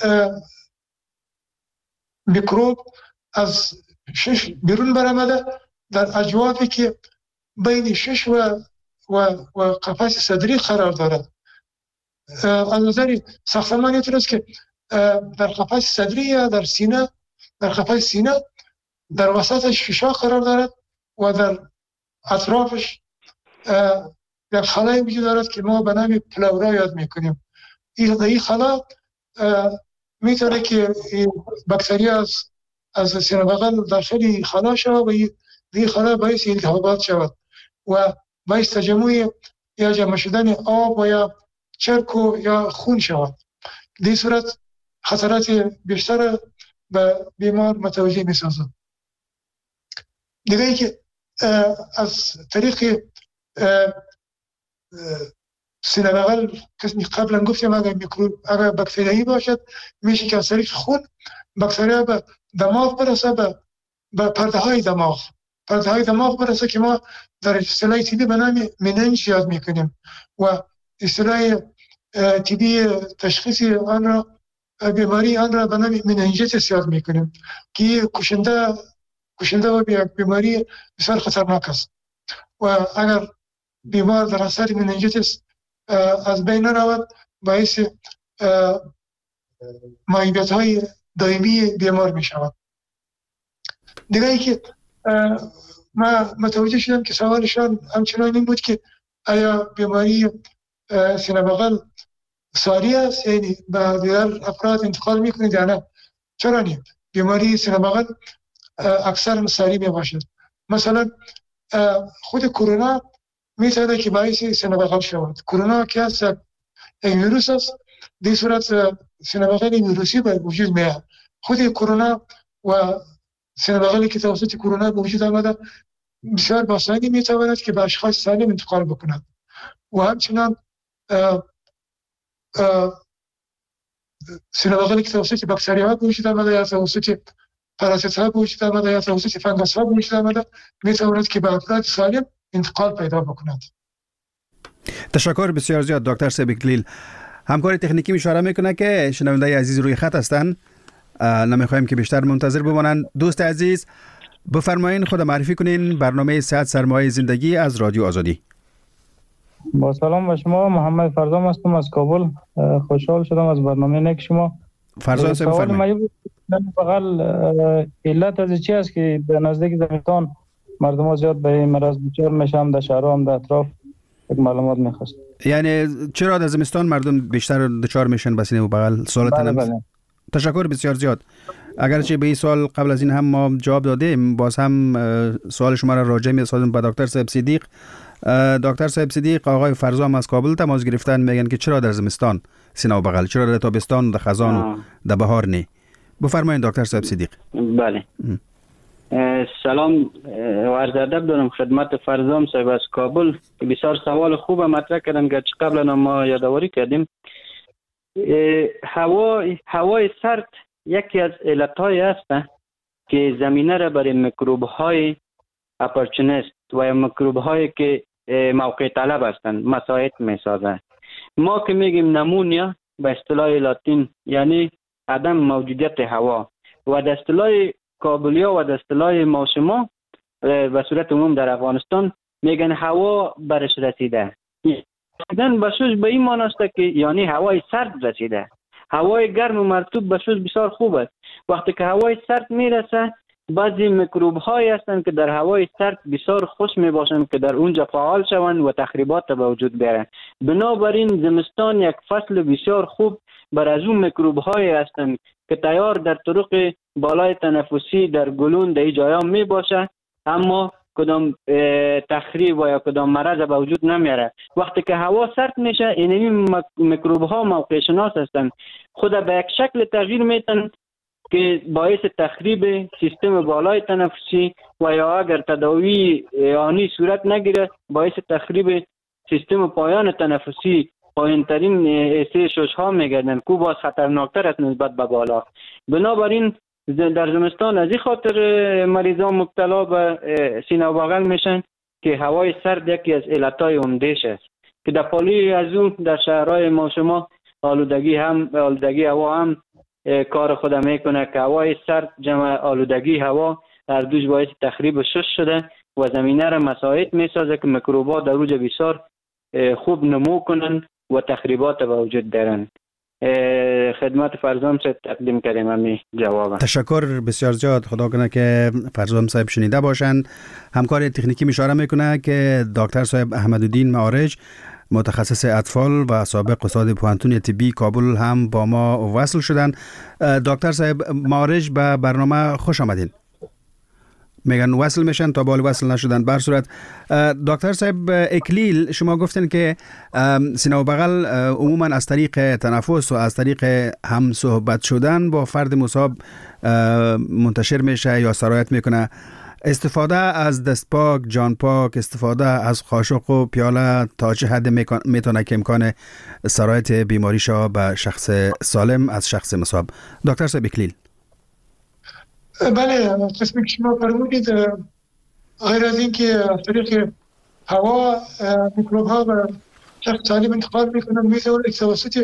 میکروب از شش بیرون برآمده در اجوافی که بین شش و قفس صدری قرار دارد. از نظر ساختمان اینطور که در قفس صدری یا در سینه، در قفس سینه در وسط ششا قرار دارد و در اطرافش یک خلای وجود دارد که ما به نام پلورا یاد میکنیم. این خلا میتونه که باکتریا از سینه بغل داخل خلا شود و این خلا باعث التهابات شود و باعث تجمع یا جمع شدن آب و یا چرک و یا خون شود. در این صورت خطرات بیشتر به بیمار متوجه میسازد. دیگه ای که از طریق سینه بغل قبلا گفتیم اگر میکروب اگر باکتریایی باشد میشه که از طریق خون باکتریا به دماغ برسه، به پرده های دماغ برسه که ما در اصطلاح طبی به نام مننج یاد میکنیم و اصطلاح طبی تشخیص آن را بیماری آن را به نام مننجیتس یاد میکنیم که کشنده و بیماری بسیار خطرناک است و اگر بیمار در اثر مننجیتس از بین نرود باعث معیوبیت های دائمی بیمار می شود. دیگه ای که ما متوجه شدم که سوالشان همچنان این بود که آیا بیماری سینه بغل ساری است، یعنی به دیگر افراد انتقال میکنید یا نه؟ چرا نه؟ بیماری سینه بغل اکثر ساری می باشد. مثلا خود کرونا میتونه که باعث سینه بغل شود. کرونا که هست یک ویروس است، در صورت سینه بغل ویروسی به وجود میاد. خود کرونا و سینه بغلی که توسط کرونا به وجود آمده بسیار باسانی میتواند که به اشخاص سالم انتقال بکند و همچنان سینه بغلی که توسط باکتری‌ها به وجود آمده یا توسط پارازیت‌ها به وجود آمده یا توسط فنگس‌ها به وجود آمده میتواند که به افراد سالم انتقال پیدا بکند. تشکر بسیار زیاد دکتر صاحب اکلیل. همکار تکنیکی اشاره میکنه که شنونده عزیز روی خط هستند، نمیخوایم که بیشتر منتظر بمانند. دوست عزیز بفرمایین خود معرفی کنین، برنامه صحت سرمایه زندگی از رادیو آزادی. با سلام به شما، محمد فرزام هستم از کابل. خوشحال شدم از برنامه نیک شما. فرزام صاحب بفرمایید. بغل علت از چی است که در نزدیک زمستان مردم ها زیاد به این مرض دچار میشن؟ در شهرها هم در اطراف یک معلومات میخواست. یعنی چرا در زمستان مردم بیشتر دچار میشن به سینه بغل؟ سوالتون. تشکر بسیار زیاد. اگرچه به این سوال قبل از این هم ما جواب دادیم، باز هم سوال شما را راجع می‌سازم به دکتر صاحب صدیق. دکتر صاحب صدیق آقای فرزام از کابل تماس گرفتن، میگن که چرا در زمستان سینه و بغل، چرا در تابستان و در خزان و در بهار نه؟ بفرمایید دکتر صاحب صدیق. بله. سلام و عرض ادب دارم خدمت فرزام صاحب از کابل که بسیار سوال خوب مطرح کردن که قبلا ما یادآوری کردیم. هوای سرد یکی از علتهای است که زمینه را برای میکروب‌های اپورتونیست و میکروب‌هایی که موقع طلب هستند مساعد می‌سازد. ما که میگیم نمونیا به اصطلاح لاتین یعنی عدم موجودیت هوا و در اصطلاح کابلیا و در اصطلاح ما شما به صورت عموم در افغانستان میگن هوا برش رسیده. رسیدن بسوز به این معنی است که یعنی هوای سرد رسیده. هوای گرم و مرطوب بسوز بسیار خوب است. وقتی که هوای سرد میرسه بعضی میکروب هایی هستند که در هوای سرد بسیار خوش می باشند که در اونجا فعال شوند و تخریبات به وجود بیارند. بنابراین زمستان یک فصل بسیار خوب بر از اون میکروب هایی هستند که تیار در طرق بالای تنفسی در گلون در جایا می باشه اما کدام تخریب و یا کدام مرض به وجود نمیاره. وقتی که هوا سرد میشه این میکروب ها موقع شناس هستند، خود به یک شکل تغییر میتن که باعث تخریب سیستم بالای تنفسی و یا اگر تداوی آنی صورت نگیره باعث تخریب سیستم پایان تنفسی، پایین ترین حصه شش ها میگردن که باز خطرناکتر است نسبت به بالا. بنابراین در زمستان از این خاطر مریضان مبتلا به سینه و بغل میشن که هوای سرد یکی از علتهای عمده‌اش است که در پالی از اون در شهرهای ما شما آلودگی هوا هم کار خود میکنه که هوای سرد جمع آلودگی هوا هر دوش باعث تخریب شش شده و زمینه را مساعد میسازه که میکروبات در اوج بسیار خوب نمو کنن و تخریبات به وجود دارن. خدمت فرزام صاحب تقدیم کردیم همی جواب. تشکر بسیار زیاد. خدا کنه که فرزام صاحب شنیده باشند. همکار تکنیکی اشاره میکنه که دکتر صاحب احمدالدین معارج متخصص اطفال و سابق استاد پوهنتون طبی کابل هم با ما وصل شدن. دکتر صاحب معارج به برنامه خوش آمدین. میگن وصل میشن تا بالا وصل نشدن. بر صورت دکتر صاحب اکلیل شما گفتن که سینه و بغل عموما از طریق تنفس و از طریق هم صحبت شدن با فرد مصاب منتشر میشه یا سرایت میکنه. استفاده از دست پاک، جان پاک، استفاده از قاشق و پیاله تا چه حد میتونه که امکان سرایت بیماری شا به شخص سالم از شخص مصاب؟ دکتر صاحب اکلیل. بله، قسمی که شما فرمودید غیر از این که از طریق هوا میکروب ها به شخص سالم انتقال میکنن، میتونه توسط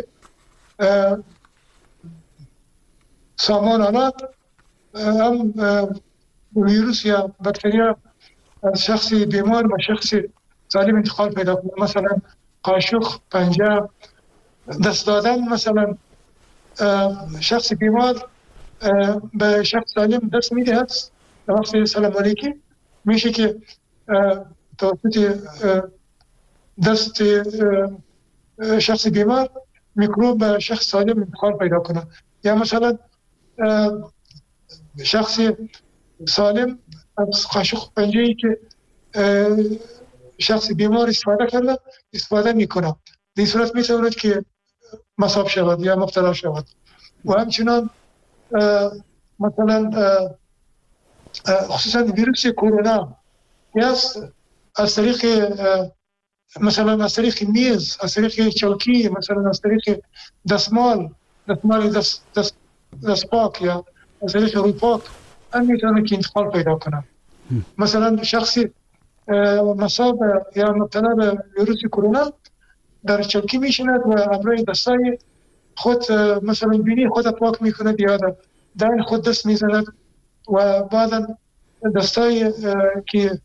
سامانات هم ویروس یا باکتریا از شخص بیمار به شخص سالم انتقال پیدا کنه. مثلا قاشق، پنجه، دست دادن، مثلا شخص بیمار به شخص سالم دست میدهد در وقت سلام علیکی میشه که توسط دست شخص بیمار میکروب به شخص سالم انتقال پیدا کنه. یا مثلا شخص سالم از قاشق پنجه‌ای که شخص بیمار استفاده میکنه. در این صورت میتواند که مصاب شود یا مبتلا شود. و همچنان مثلا خصوصا ویروس کرونا از طریق مثلا از طریق میز، از طریق چوکی، مثلا از طریق دستمال دست پاک یا از طریق روی پاک هم میتونه که انتقال پیدا کنه. مثلا شخصی مصاب یا مبتلا به ویروس کرونا در چوکی میشیند و امروی دستای خود مثلا بینی خود پاک میکنه یا در خود دست میزند و بعدا دستای که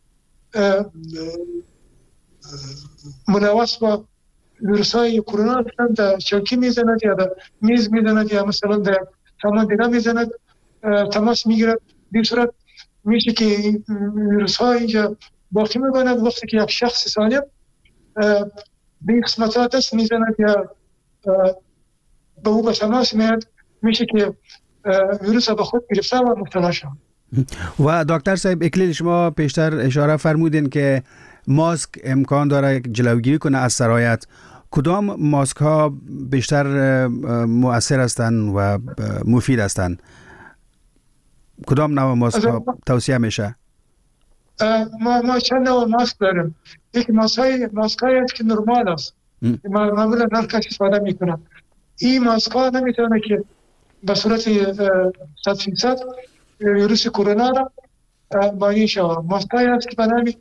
منوس با ویروس های کرونا هستند در چوکی میزند یا در میز میزند یا مثلا در سامان دیگه میزند، تماس میگیرد. به صورت میشه که ویروس ها اینجا باقی میماند. وقتی که یک شخص سالم به قسمت ها دست میزند یا به او به تماس میاد، میشه که ویروس به خود گرفته و مبتلا شد. و دکتر صاحب اکلیل شما پیشتر اشاره فرمودین که ماسک امکان داره جلوگیری کنه از سرایت. کدام ماسک ها بیشتر مؤثر هستند و مفید هستند؟ کدام نوع ماسک ها توصیه میشه؟ ما چند نوع ماسک داریم. یک ماسک هایی که نرمال است، معمولا هر کسی استفاده میکنه. این ماسک ها نمیتونه که به صورت 100% ویروس کرونا را مانی شود. ماسک هایی است که به نامی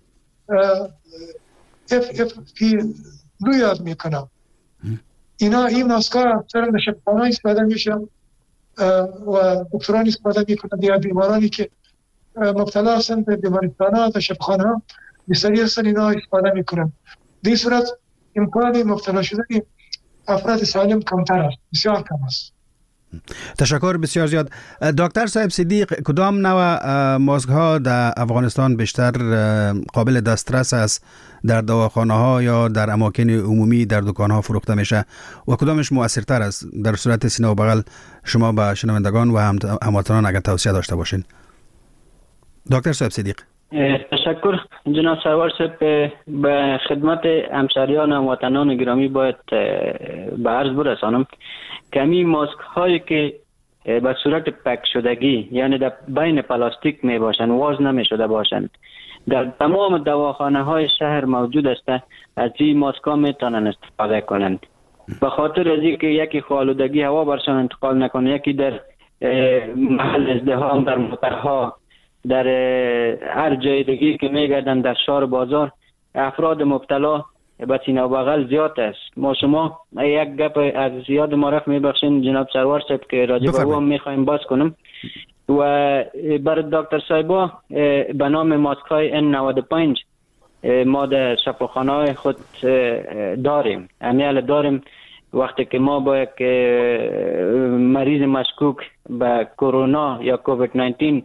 FFP2 یاد میکنم. این ماسک ها اکثرا در شبخانه استفاده میشه و دکتران استفاده میکنند یا بیمارانی که مبتلا هستند به بیمارستان ها و شبخانه ها بسیاری هستند اینا استفاده میکنند. در این صورت امکان مبتلا شدن افراد سالم کمتر است، بسیار کم است. تشکر بسیار زیاد. دکتر صاحب صدیق، کدام نوع ماسک ها در افغانستان بیشتر قابل دسترس است؟ در دواخانه ها یا در اماکن عمومی در دکان ها فروخته میشه و کدامش مؤثرتر است؟ در صورت سینه و بغل شما به شنوندگان و هموطنان اگر توصیه داشته باشین. دکتر صاحب صدیق. تشکر جناب سروار صاحب. به خدمت همشهریان و هموطنان گرامی باید به عرض برسانم که همین ماسک هایی که به صورت پک شدگی یعنی در بین پلاستیک می باشند، واز نمی شده باشند، در تمام دواخانه های شهر موجود است. از این ماسک ها می توانند استفاده کنند. به خاطر از اینکه یکی آلودگی هوا برشان انتقال نکنه، یکی در محل ازدحام، در موترها، در هر جای دیگه که میگردن در شهر بازار افراد مبتلا به سینه و بغل زیاد است. ما شما یک گپ از زیاد ما رفت میبخشین جناب سروار صاحب که راجع به او میخوایم باز کنم و برای دکتر صاحبا به نام ماسک های N95 ما در شفاخانه های خود داریم. امیال داریم وقتی که ما با یک مریض مشکوک به کرونا یا کووید 19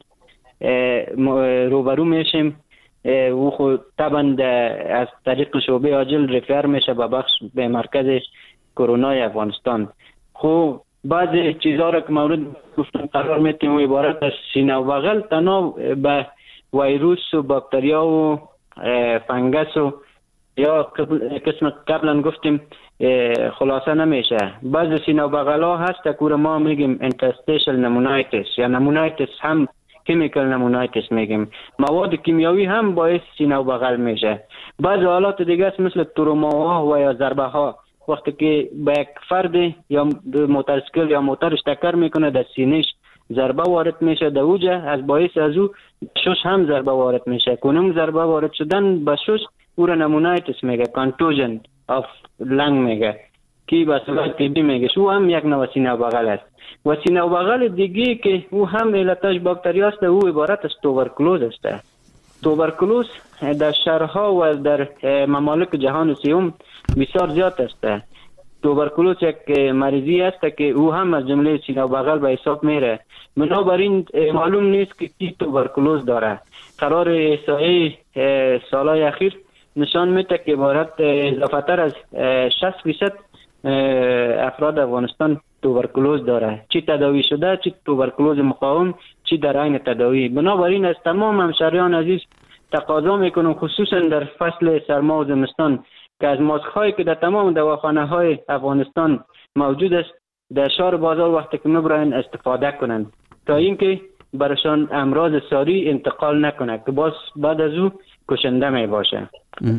روبرو میشیم و خود طبعا از طریق شعبه عاجل رفر میشه به مرکز کرونا افغانستان. خب بعضی چیزها را که مورد گفتن قرار میتیم و عبارت از سینه و بغل تنها به ویروس و باکتریا و فنگس و یا قسم قبلا گفتیم خلاصه نمیشه. بعضی سینه و بغل ها هست که ما میگیم انترستیشل نمونایتس یا نمونایتس هم کیمیکل نمونایتس میگیم. مواد کیمیایی هم باعث سینه و بغل میشه. بعض حالات دیگه است مثل تروماها و یا ضربه ها، وقتی که به یک فرد یا موتورسیکل یا موتورش تکر میکنه در سینهش ضربه وارد میشه، در اوجه از باعث از او شش هم ضربه وارد میشه. کنم ضربه وارد شدن به شش او را نمونایتس میگه، کانتوژن آف لنگ میگه کی به صورت طبی میگه. شو هم یک نوع سینه و بغل است. و سینه و بغل دیگه که او هم علتش باکتریا است، او عبارت از توبرکلوز است. توبرکلوز در شهرها و در ممالک جهان سوم بسیار زیاد است. توبرکلوز یک مریضی است که او هم از جمله سینه و بغل به حساب میره. بنابراین معلوم نیست که کی توبرکلوز داره. قرار احصایه سالهای اخیر نشان میده که عبارت اضافتر از 60% افراد افغانستان توبرکلوز داره، چی تداوی شده، چی توبرکلوز مقاوم، چی در عین تداوی. بنابراین از تمام همشهریان عزیز تقاضا میکنم خصوصا در فصل سرما و زمستان که از ماسک هایی که در تمام دواخانه های افغانستان موجود است در شهر بازار وقتی که میبرن استفاده کنند تا اینکه برشان امراض ساری انتقال نکنه که باز بعد از او کشنده می باشه.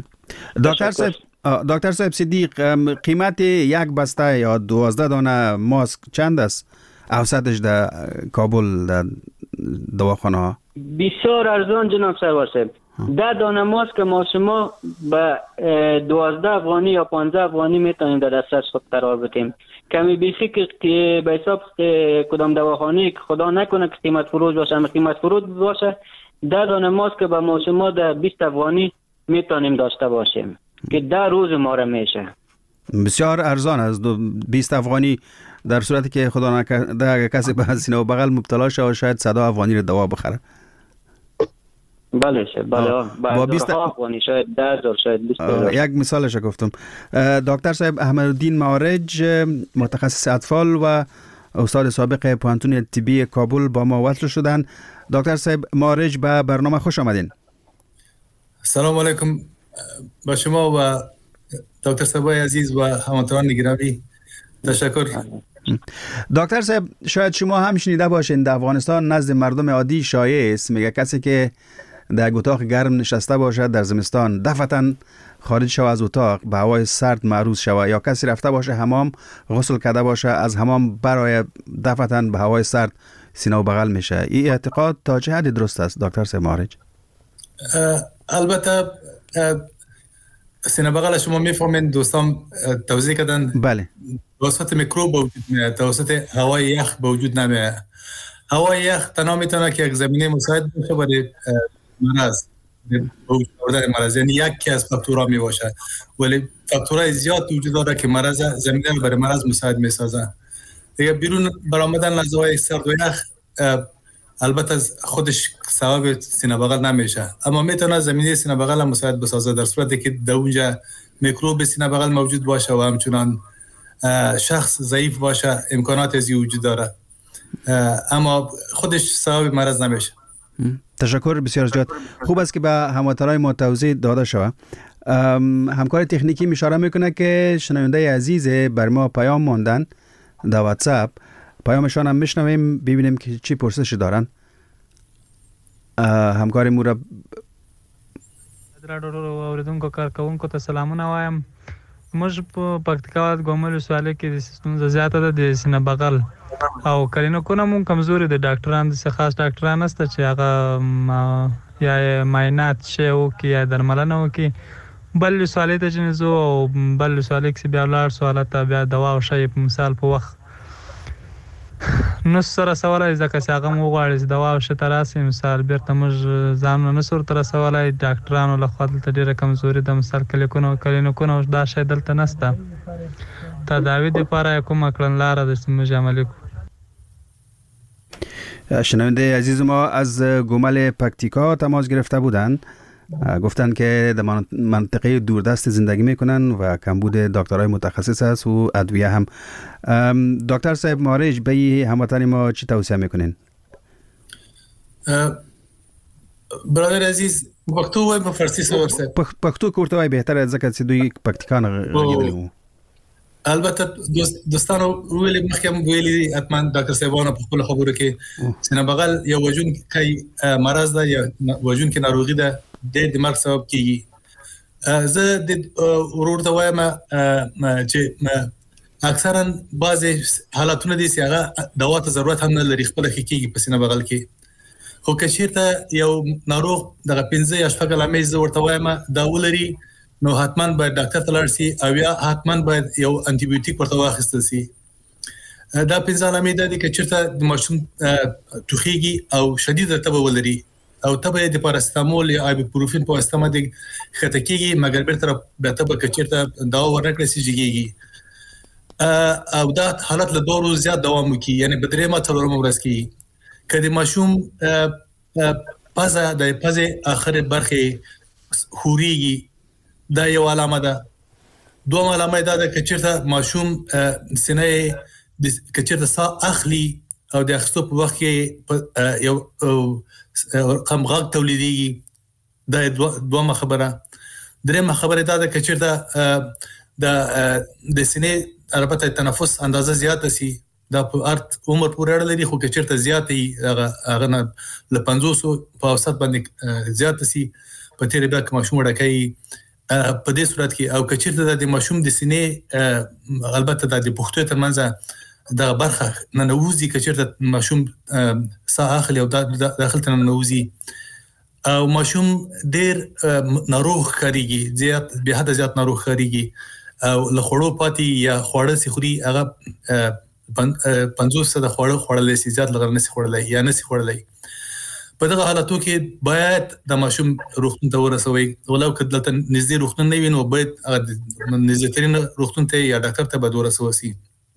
دکتر صاحب صدیق، قیمت یک بسته یا 12 دانه ماسک چند است؟ اوسطش در کابل در دواخانه ها؟ بسیار ارزان جناب سروار صاحب. 10 دانه ماسک ما شما به 12 افغانی یا 15 افغانی میتونیم در دسترس خود قرار بدیم. کمی بیشی که به حساب کدام دواخانه که خدا نکنه که قیمت فروش باشه، اما قیمت فروش باشه 10 دانه ماسک به ما شما در 20 افغانی میتونیم داشته باشیم که 10 روز ما را میشه. بسیار ارزان است 20 افغانی، در صورتی که خدا نکنه اگر کسی به سینه و بغل مبتلا شه شاید 100 افغانی رو دوا بخره. بله با 20 افغانی شاید 10,000 شاید 20,000. یک مثالش گفتم. دکتر صاحب احمدالدین معارج، متخصص اطفال و استاد سابق پوهنتون طبی کابل با ما وصل شدن. دکتر صاحب معارج به برنامه خوش آمدین. سلام علیکم با شما و دکتر صاحبای عزیز و هموطنان گرامی. تشکر. دکتر صاحب شاید شما هم شنیده باشین در افغانستان نزد مردم عادی شایع است، میگه کسی که در اتاق گرم نشسته باشد در زمستان دفعتاً خارج شود از اتاق به هوای سرد معرض شود، یا کسی رفته باشه حمام غسل کرده باشه از حمام برای دفعتاً به هوای سرد سینه و بغل میشه. این اعتقاد تا چه حدی درست است دکتر صاحب معارج؟ البته سینه بغل شما میفهمین دوستان توضیح کردن. بله. توسط میکروب وجود میاد، توسط هوای یخ به وجود نمیاد. هوای یخ تنها میتونه که یک زمینه مساعد باشه برای مرض، یعنی یکی از فاکتورها می باشه، ولی فاکتورهای زیاد وجود داره که مرض زمینه برای مرض مساعد میسازه. دیگه بیرون برآمدن از هوای سرد و یخ البته از خودش سبب سینه بغل نمیشه، اما میتونه زمینه سینه بغل هم مساعد بسازه در صورتی که در اونجا میکروب سینه بغل موجود باشه و همچنان شخص ضعیف باشه، امکانات از وجود داره، اما خودش سبب مرض نمیشه. تشکر بسیار زیاد. خوب است که به هموطنان ما توضیح داده شود. همکار تکنیکی اشاره میکنه که شنونده عزیز بر ما پیام ماندن در واتساپ، پیامشان هم میشنویم ببینیم که چی پرسشی دارن. همکار مو را اوریدونکو کارکونکو ته سلامونه وایم. موږ په پکتیکا ګومل سواله کې د سیستم زیاته ده د سینه بغل او کلینیکونه مون کمزوري دي، ډاکټران د خاص ډاکټران نشته چې هغه یا معاینات شي او کې یا درملنه وکي. بل سواله ته جنزو او بل سواله کې بیا لار سوالات بیا دوا او شی په مثال په وخت نو سره سوالای ځکه چې هغه مو غواړي دوا او شتراسي مثال بیرته موږ ځان نه سر تر سوالای ډاکټرانو له خوا دلته ډیره کمزوري د مثال کلینیکونه دا شی دلته نشته. تداوی لپاره کومه کړنلاره د سیمه عملی کو. شنونده عزیز ما از گومل پکتیکا تماس گرفته بودند، گفتند که در منطقه دوردست زندگی میکنن و کمبود دکترای متخصص است و ادویه هم. دکتر صاحب معارج به هموطن ما چی توصیه میکنین؟ برادر عزیز پښتو وای په فارسی سره ورسه پښتو کوته وای بهتره ځکه چې دوی پکتیکان غږیدلی. البته دوستانو ویلي مخکې ویلي حتما ډاکټر صاحبانو په خپل خبرو کې سینه بغل یو وجون کې مرض ده یا وجون کې ناروغي ده د مرګ سبب کیږي. زه د ورور ته وایم چې اکثرا بعضی حالاتونه دي چې هغه دوا ته ضرورت هم نه لري خپل کیږي په سینه بغل کې. خو که چیرته یو ناروغ دغه 15 یا 16 لامې زه ورته وایم دا ولري نو حتما باید ډاکټر ته لاړ شي او یا حتما باید یو انټي بیوټیک ورته واخیستل شي. دا 15 لامې د دې کې چیرته د ماشوم توخیږي او شدیده تبه ولري او تبه د پاراستامول یا ایبوپروفین په واسطه باندې خطه کیږي، مګر بیرته به تبه کې چیرته دوا ورکړل شي جګیږي او دا حالت له 2 ورځې زیات دوام کوي، یعنی په 3 ما 4 ورځې کې کله ماشوم پزه اخر برخه خوريږي دا یو علامه ده. دوه علامه ده چې چیرته ماشوم سینه د کچیرته سا اخلي او د اخستو په وخت کې یو کم غږ تولیديږي دا دوه خبره. درېمه خبره دا ده چې چیرته د سینې البته تنفس اندازه زیاته سي دا په ارت عمر پورې اړه لري، خو که چیرته زیاتې هغه نه ل 500 په اوسط باندې زیاته سي په تیرې بیا که ماشوم وړکۍ په دې صورت کې او که چیرته د ماشوم د سینې البته د پښتو ترمنځ د برخه ننوزي که چیرته ماشوم ساه اخلي او داخل ته ننوزي او ماشوم ډېر ناروغ ښکارېږي، زیات به حد زیات ناروغ ښکارېږي او له خوړو پاتې یا خواړه سي خوري هغه 50% د خوړو خوړلې سي، زیات لږ نه سي خوړلې یا نه سي خوړلې. په دغه حالاتو کې باید د ماشوم روغتون ته ورسوي، ولو که دلته نږدې روغتون نه وي نو باید نږدې ترين روغتون ته یا ډاکټر ته باید ورسول سي.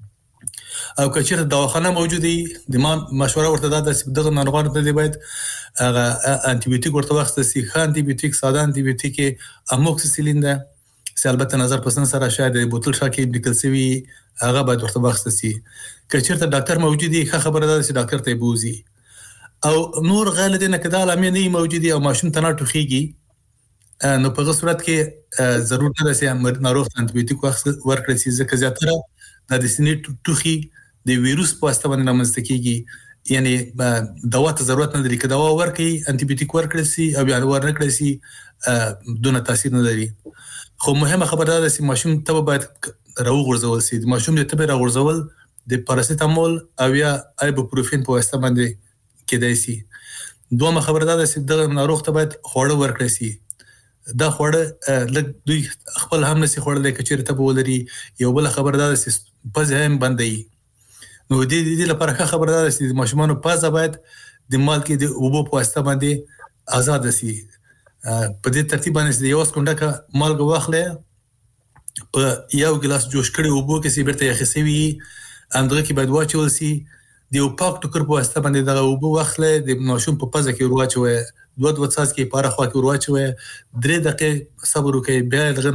او که چیرته دواخانه موجوده وي د مشوره ورته ده چې دغه ناروغانو ته باید انټي بیوټیک ورته واخیستل سي. ښه انټي بیوټیک ساده انټي بیوټیک اموکسیسیلین ده چې البته نظر پسند سره شاید د بوتل شاکي لیکل شوی هغه باید ورته واخیستل سي. که چیرته ډاکټر موجود وي ښه خبره ده چې ډاکټر ته بوزي. او نور غیر دې نه کدا علامې نه موجودي او ماشوم ته نه ټوخيږي نو په هغه صورت کې ضرورت نه ده چې ناروغ انټي بیوټیک ورکړي شي، ځکه زیاتره د سینې ټوخي د وایروس په واسطه باندې رامنځته کیږي. یعنی دوا ته ضرورت نه لري که دوا ورکړي انټي بیوټیک ورکړي سي او بیا ورکړي سي دونه تاثیر نه لري. خو مهمه خبره ده چې ماشوم ته باید راوغورځول سي. د ماشوم د تبه راوغورځول د پاراسیتامول او یا ایبوپروفین په واسطه باندې کېدای سي. دومره خبره ده چې د ناروغ ته باید خوړه ورکړي سي. دا خوړه لږ دوی خپل هم نشي خوړلای که چیرته به ولري. یو بل خبره ده چې پزه هم بندي نو دې لپاره ښه خبره ده چې ماشومان پزه باید د مال کې د اوبو په واسطه باندې آزاد سي. په دې ترتیب باندې یو سکونډه کا مالګه واخلې په یو ګلاس جوش کړي اوبو کې سی برته یخ سوي اندغه کې باید واچول سي. د پاک ټوکر په واسطه باندې دغه اوبو واخلې د ماشوم په پزه کې ورواچوي، 2 ساعت کې پاره خوا کې ورواچوي، 3 دقیقې صبر وکړي، بیا دغه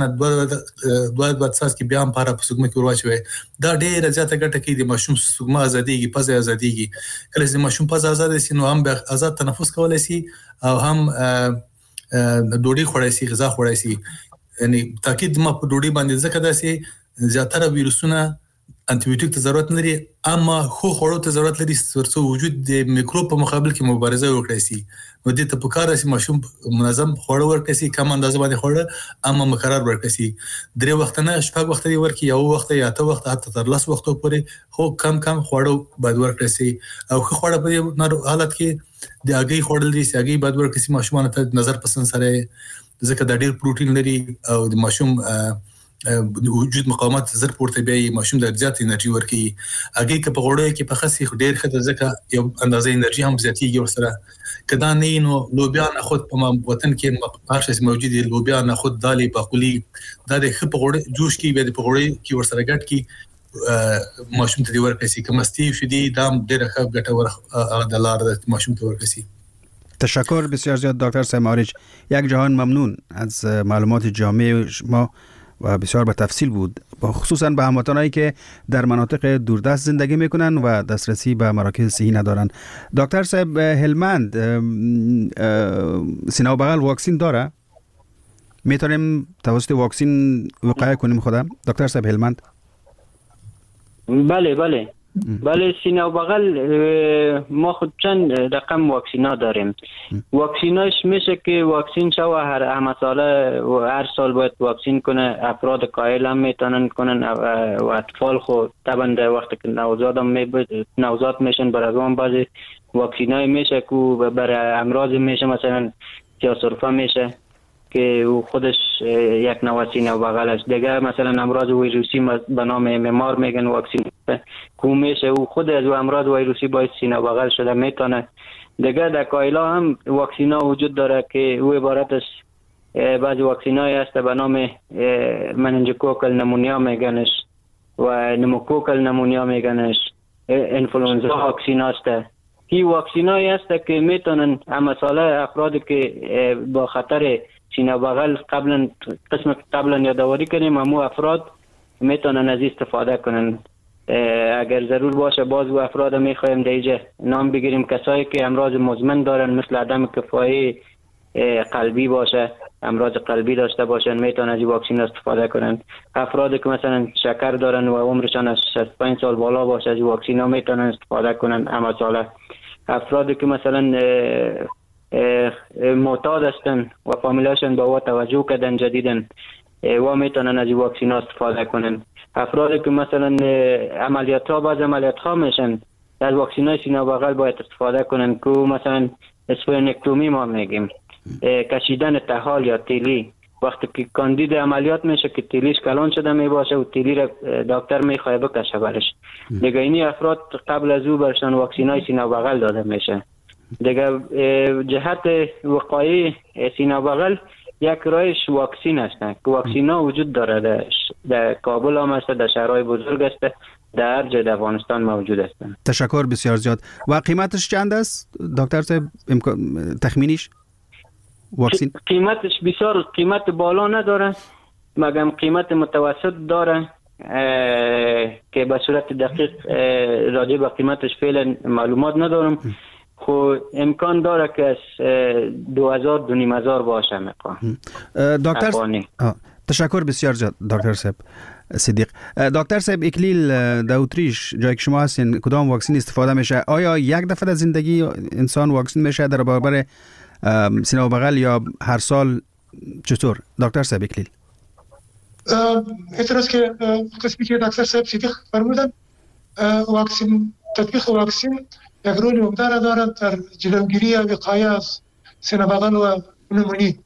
2 ساعت کې بیا هم پاره په سګمه کې ورواچوي. دا ډېر زیاته ګټه کوي، د ماشوم سګمه ازاديږي، پزه ازاديږي. کله چې ماشوم پزه آزاد شي نو هم آزاد تنفس کولای شي او هم ډوډۍ خوړای شي، غذا خوړای شي. یعنی تاکید ما په ډوډۍ باندې ځکه دا سي زیاتره ویروسونه انټي بیوټیک ته ضرورت نه لري، اما خو خوړو ته ضرورت لري ترڅو وجود د میکروب په مقابل کې مبارزه وکړي شي. نو دې ته پکاره شي ماشوم منظم خوړو ورکړي شي، کم اندازه باندې خوړه اما مقرر ورکړي شي. 3 وخت نه 6 وخت دی ورکړي، یو وخت یا 8 وخت حتی تر 10 وختو پورې خو کم خوړو باید ورکړي شي. او خو خوړه په حالت کې د اګي خوړل دي، اګي باید ورکړي شي ماشومان ته نظر پسند سره، ځکه دا ډېر پروتین لري او د ماشوم وجود مقاومت زر پورته بیا ماشوم د زیات انرژي ورکي. اګه که په غوړو کې په خاصي ډېر خطر ځکه یو اندازې انرژي هم زیاتېږي ورسره. کدا نه نو لوبیا نه خود په وطن کې پارشس موجود دي، لوبیا نه خود دالي باقولي دا د خپ غوړ جوش کې به د غوړې کې ورسره ګټ کې ماشوم ته ورکړي سي. کمستی شدي دا ډېر ښه ګټور د لار د ماشوم ته ورکړي سي. تشکر بسیار زیاد دکتر سماریچ. یک جهان ممنون از معلومات جامع شما و بسیار به تفصیل بود، خصوصا به هموطنانی که در مناطق دوردست زندگی میکنن و دسترسی به مراکز صحی ندارن. دکتر صاحب هلمند سینه و بغل واکسین داره؟ میتونیم توسط واکسین وقایه کنیم خودم؟ دکتر صاحب هلمند؟ بله سینه و بغل ما خود چند رقم واکسینا داریم. واکسیناش میشه که واکسین شو هر ساله و هر سال باید واکسین کنه. افراد کایل هم میتونن کنن و اطفال خود طبعا در وقت که نوزاد میشن برای اون بعضی واکسینای میشه که برای امراض میشه، مثلا سیاسرفه میشه که او خودش یک نوع سینه و بغل است. دیگه مثلا امراض ویروسی به نام ممار میگن واکسین کو میشه، او خود از امراض ویروسی باعث سینه و بغل شده میتونه. دیگه در کایلا هم واکسینا وجود داره که او عبارت است بعضی واکسینای هست به نام مننجوکوکل نمونیا میگنش و نموکوکل نمونیا میگنش، انفلوئنزا واکسین است. هی واکسینای هست که میتونن مثلا افرادی که با خطر سینه بغل قبلا یادآوری کنیم، همو افراد میتونن از استفاده کنن. اگر ضرور باشه باز و افراد میخوایم دیگه نام بگیریم کسایی که امراض مزمن دارن مثل عدم کفایی قلبی باشه، امراض قلبی داشته باشن میتونن از این واکسن استفاده کنن. افرادی که مثلا شکر دارن و عمرشان از 65 سال بالا باشه از این واکسن ها میتونن استفاده کنن اما ساله. افرادی که مثلا معتاد هستن و فامیلاشون با توجه کردن جدیدن و میتونن از این واکسن ها استفاده کنن. افرادی که مثلا عملیات ها بعض عملیات ها میشن از واکسن های سینه بغل باید استفاده کنن که مثلا اسپلنکتومی ما میگیم، کشیدن طحال یا تیلی. وقتی که کاندید عملیات میشه که تیلیش کلان شده میباشه و تیلی را دکتر میخواه بکشه برش. دیگه اینی افراد قبل از او برشان واکسن های سینه بغل داده میشه. دیگه جهت وقایع سینه بغل یک رایش واکسن است که واکسن ها وجود داره در کابل هم است، در شهرهای بزرگ است، در هر جای در افغانستان موجود است. تشکر بسیار زیاد. و قیمتش چند است دکتر صاحب تخمینیش واکسن؟ قیمتش بسیار قیمت بالا نداره مگم قیمت متوسط داره که به صورت دقیق راجع به قیمتش فعلا معلومات ندارم. خو امکان داره که از 2000 باشه میخوام. دکتر تشکر بسیار زیاد دکتر صاحب صدیق. دکتر صاحب اکلیل در اتریش جایی که شما هستین کدام واکسن استفاده میشه؟ آیا یک دفعه در زندگی انسان واکسن میشه در برابر سینه و بغل یا هر سال؟ چطور دکتر صاحب اکلیل؟ اعتراض که قسمی که دکتر صاحب صدیق فرمودن، واکسن تطبیق واکسن یک رول عمده دارد در جلوگیری و وقایه از سینه بغل و پنومونی.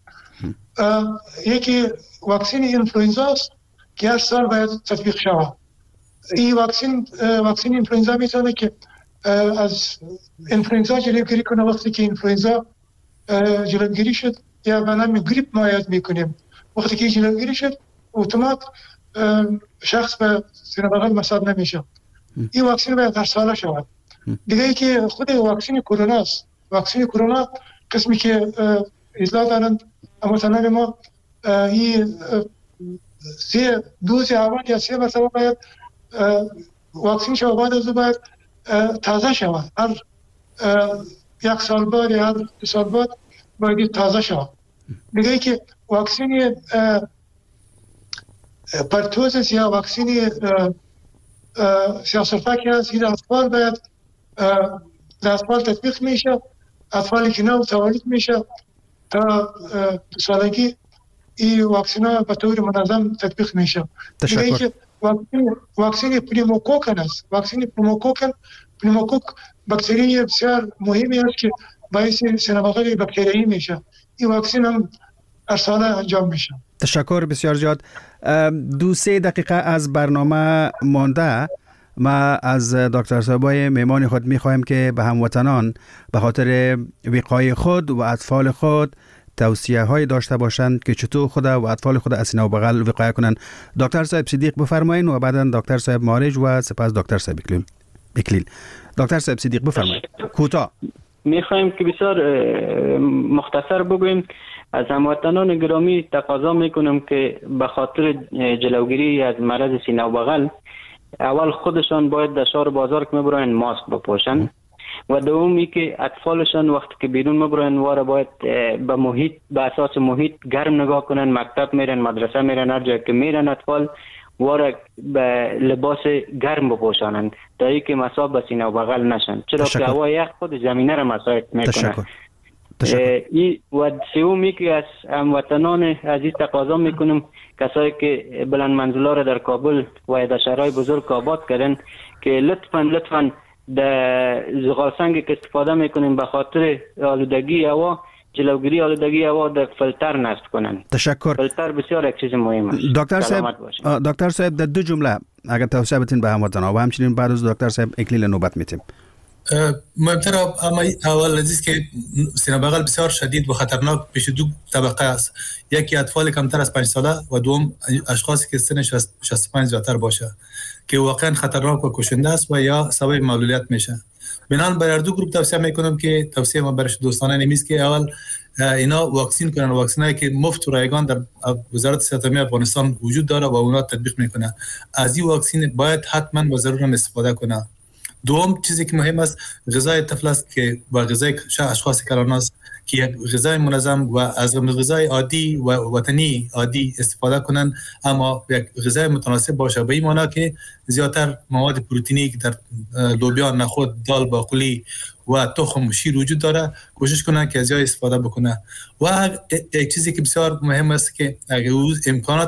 یکی واکسن اینفلوئنزا است که هر سال باید تطبیق شود. این واکسن اینفلوئنزا میتونه که از اینفلوئنزا جلوگیری کنه. وقتی که اینفلوئنزا جلوگیری شد یا به نام گریپ ما یاد میکنیم، وقتی که جلوگیری شد اتومات شخص به سینه بغل مصاب نمیشه. این واکسن باید هر ساله شود. دیگه ای که خود واکسن کرونا است. واکسن کرونا قسمی که اطلاع دارند هموطنان ما این 3 دوز اول یا 3 مرتبه باید واکسن شود، بعد از باید تازه شود. هر 1 سال بعد یا هر 2 سال بعد باید تازه شود. دیگه ای که واکسن پرتوزس یا واکسن سیاستفاک هست، این اطفال باید در اطفال تطبیق میشه. اطفالی که نو تولد میشه تا 2 سالگی این واکسن ها به طور منظم تطبیق میشه. دیگه که واکسن پنیموکوک است. واکسن پنیموکوک باکتری بسیار مهمی است که باعث سینه بغل باکتریایی میشه. این واکسن هم هر سال انجام میشه. تشکر بسیار زیاد. 2-3 دقیقه از برنامه مانده. ما از دکتر صاحبای مهمان خود میخواهیم که به هموطنان به خاطر وقایع خود و اطفال خود توصیه های داشته باشند که چطور خود و اطفال خود از سینه و بغل وقایع کنند. دکتر صاحب صدیق بفرمایید و بعدا دکتر صاحب مارج و سپس دکتر صاحب اکلیل. دکتر صاحب صدیق بفرمایید. کوتاه میخوایم که بسیار مختصر بگویم. از هموطنان گرامی تقاضا میکنم که به خاطر جلوگیری از مرض سینه و بغل اول خودشان باید در شهر بازار که میبرن ماسک بپوشن و دومی که اطفالشان وقتی که بیرون میبرن واره باید به اساس محیط گرم نگاه کنن. مکتب میرن، مدرسه میرن، هر جایی که میرن اطفال واره به لباس گرم بپوشانن تا ای که مصاب به سینه و بغل نشن، چرا که هوا یخ خود زمینه را مساعد میکنه. و سومی که از هموطنان عزیز تقاضا میکنم کسایی که بلند منزلا را در کابل و در شهرهای بزرگ آباد کردن که لطفاً در زغالسنگ که استفاده میکنیم به خاطر آلودگی هوا، جلوگیری آلودگی هوا در فیلتر نصب کنن. تشکر. فیلتر بسیار یک چیز مهم است. دکتر صاحب در 2 جمله اگر توصیه بتین به هموطنان و همچنین بعد از دکتر صاحب اکلیل نوبت میتیم. مهمتر اول از که سینه بغل بسیار شدید و خطرناک پیش 2 طبقه است. یکی اطفال کمتر از 5 ساله و دوم اشخاصی که سن 65 زیادتر باشه که واقعا خطرناک و کشنده است و یا سبب معلولیت میشه. بنابراین بر هر 2 گروه توصیه میکنم که توصیه ما برای دوستانه نمیست که اول اینا واکسین کنن. واکسینایی که مفت و رایگان در وزارت صحت عامه افغانستان وجود داره و اونا تطبیق میکنه. از این واکسین باید حتما و ضرورا استفاده کنه. دوم چیزی که مهم است غذای طفل است که با غذای اشخاص کلاناس که یک غذای منظم و از غذای عادی و وطنی عادی استفاده کنن، اما یک غذای متناسب باشه، به این معنی که زیادتر مواد پروتئینی که در لوبیا، نخود، دال، باقالی و تخم و شیر وجود داره کوشش کنن که از استفاده بکنه. و یک چیزی که بسیار مهم است که اگر امکانات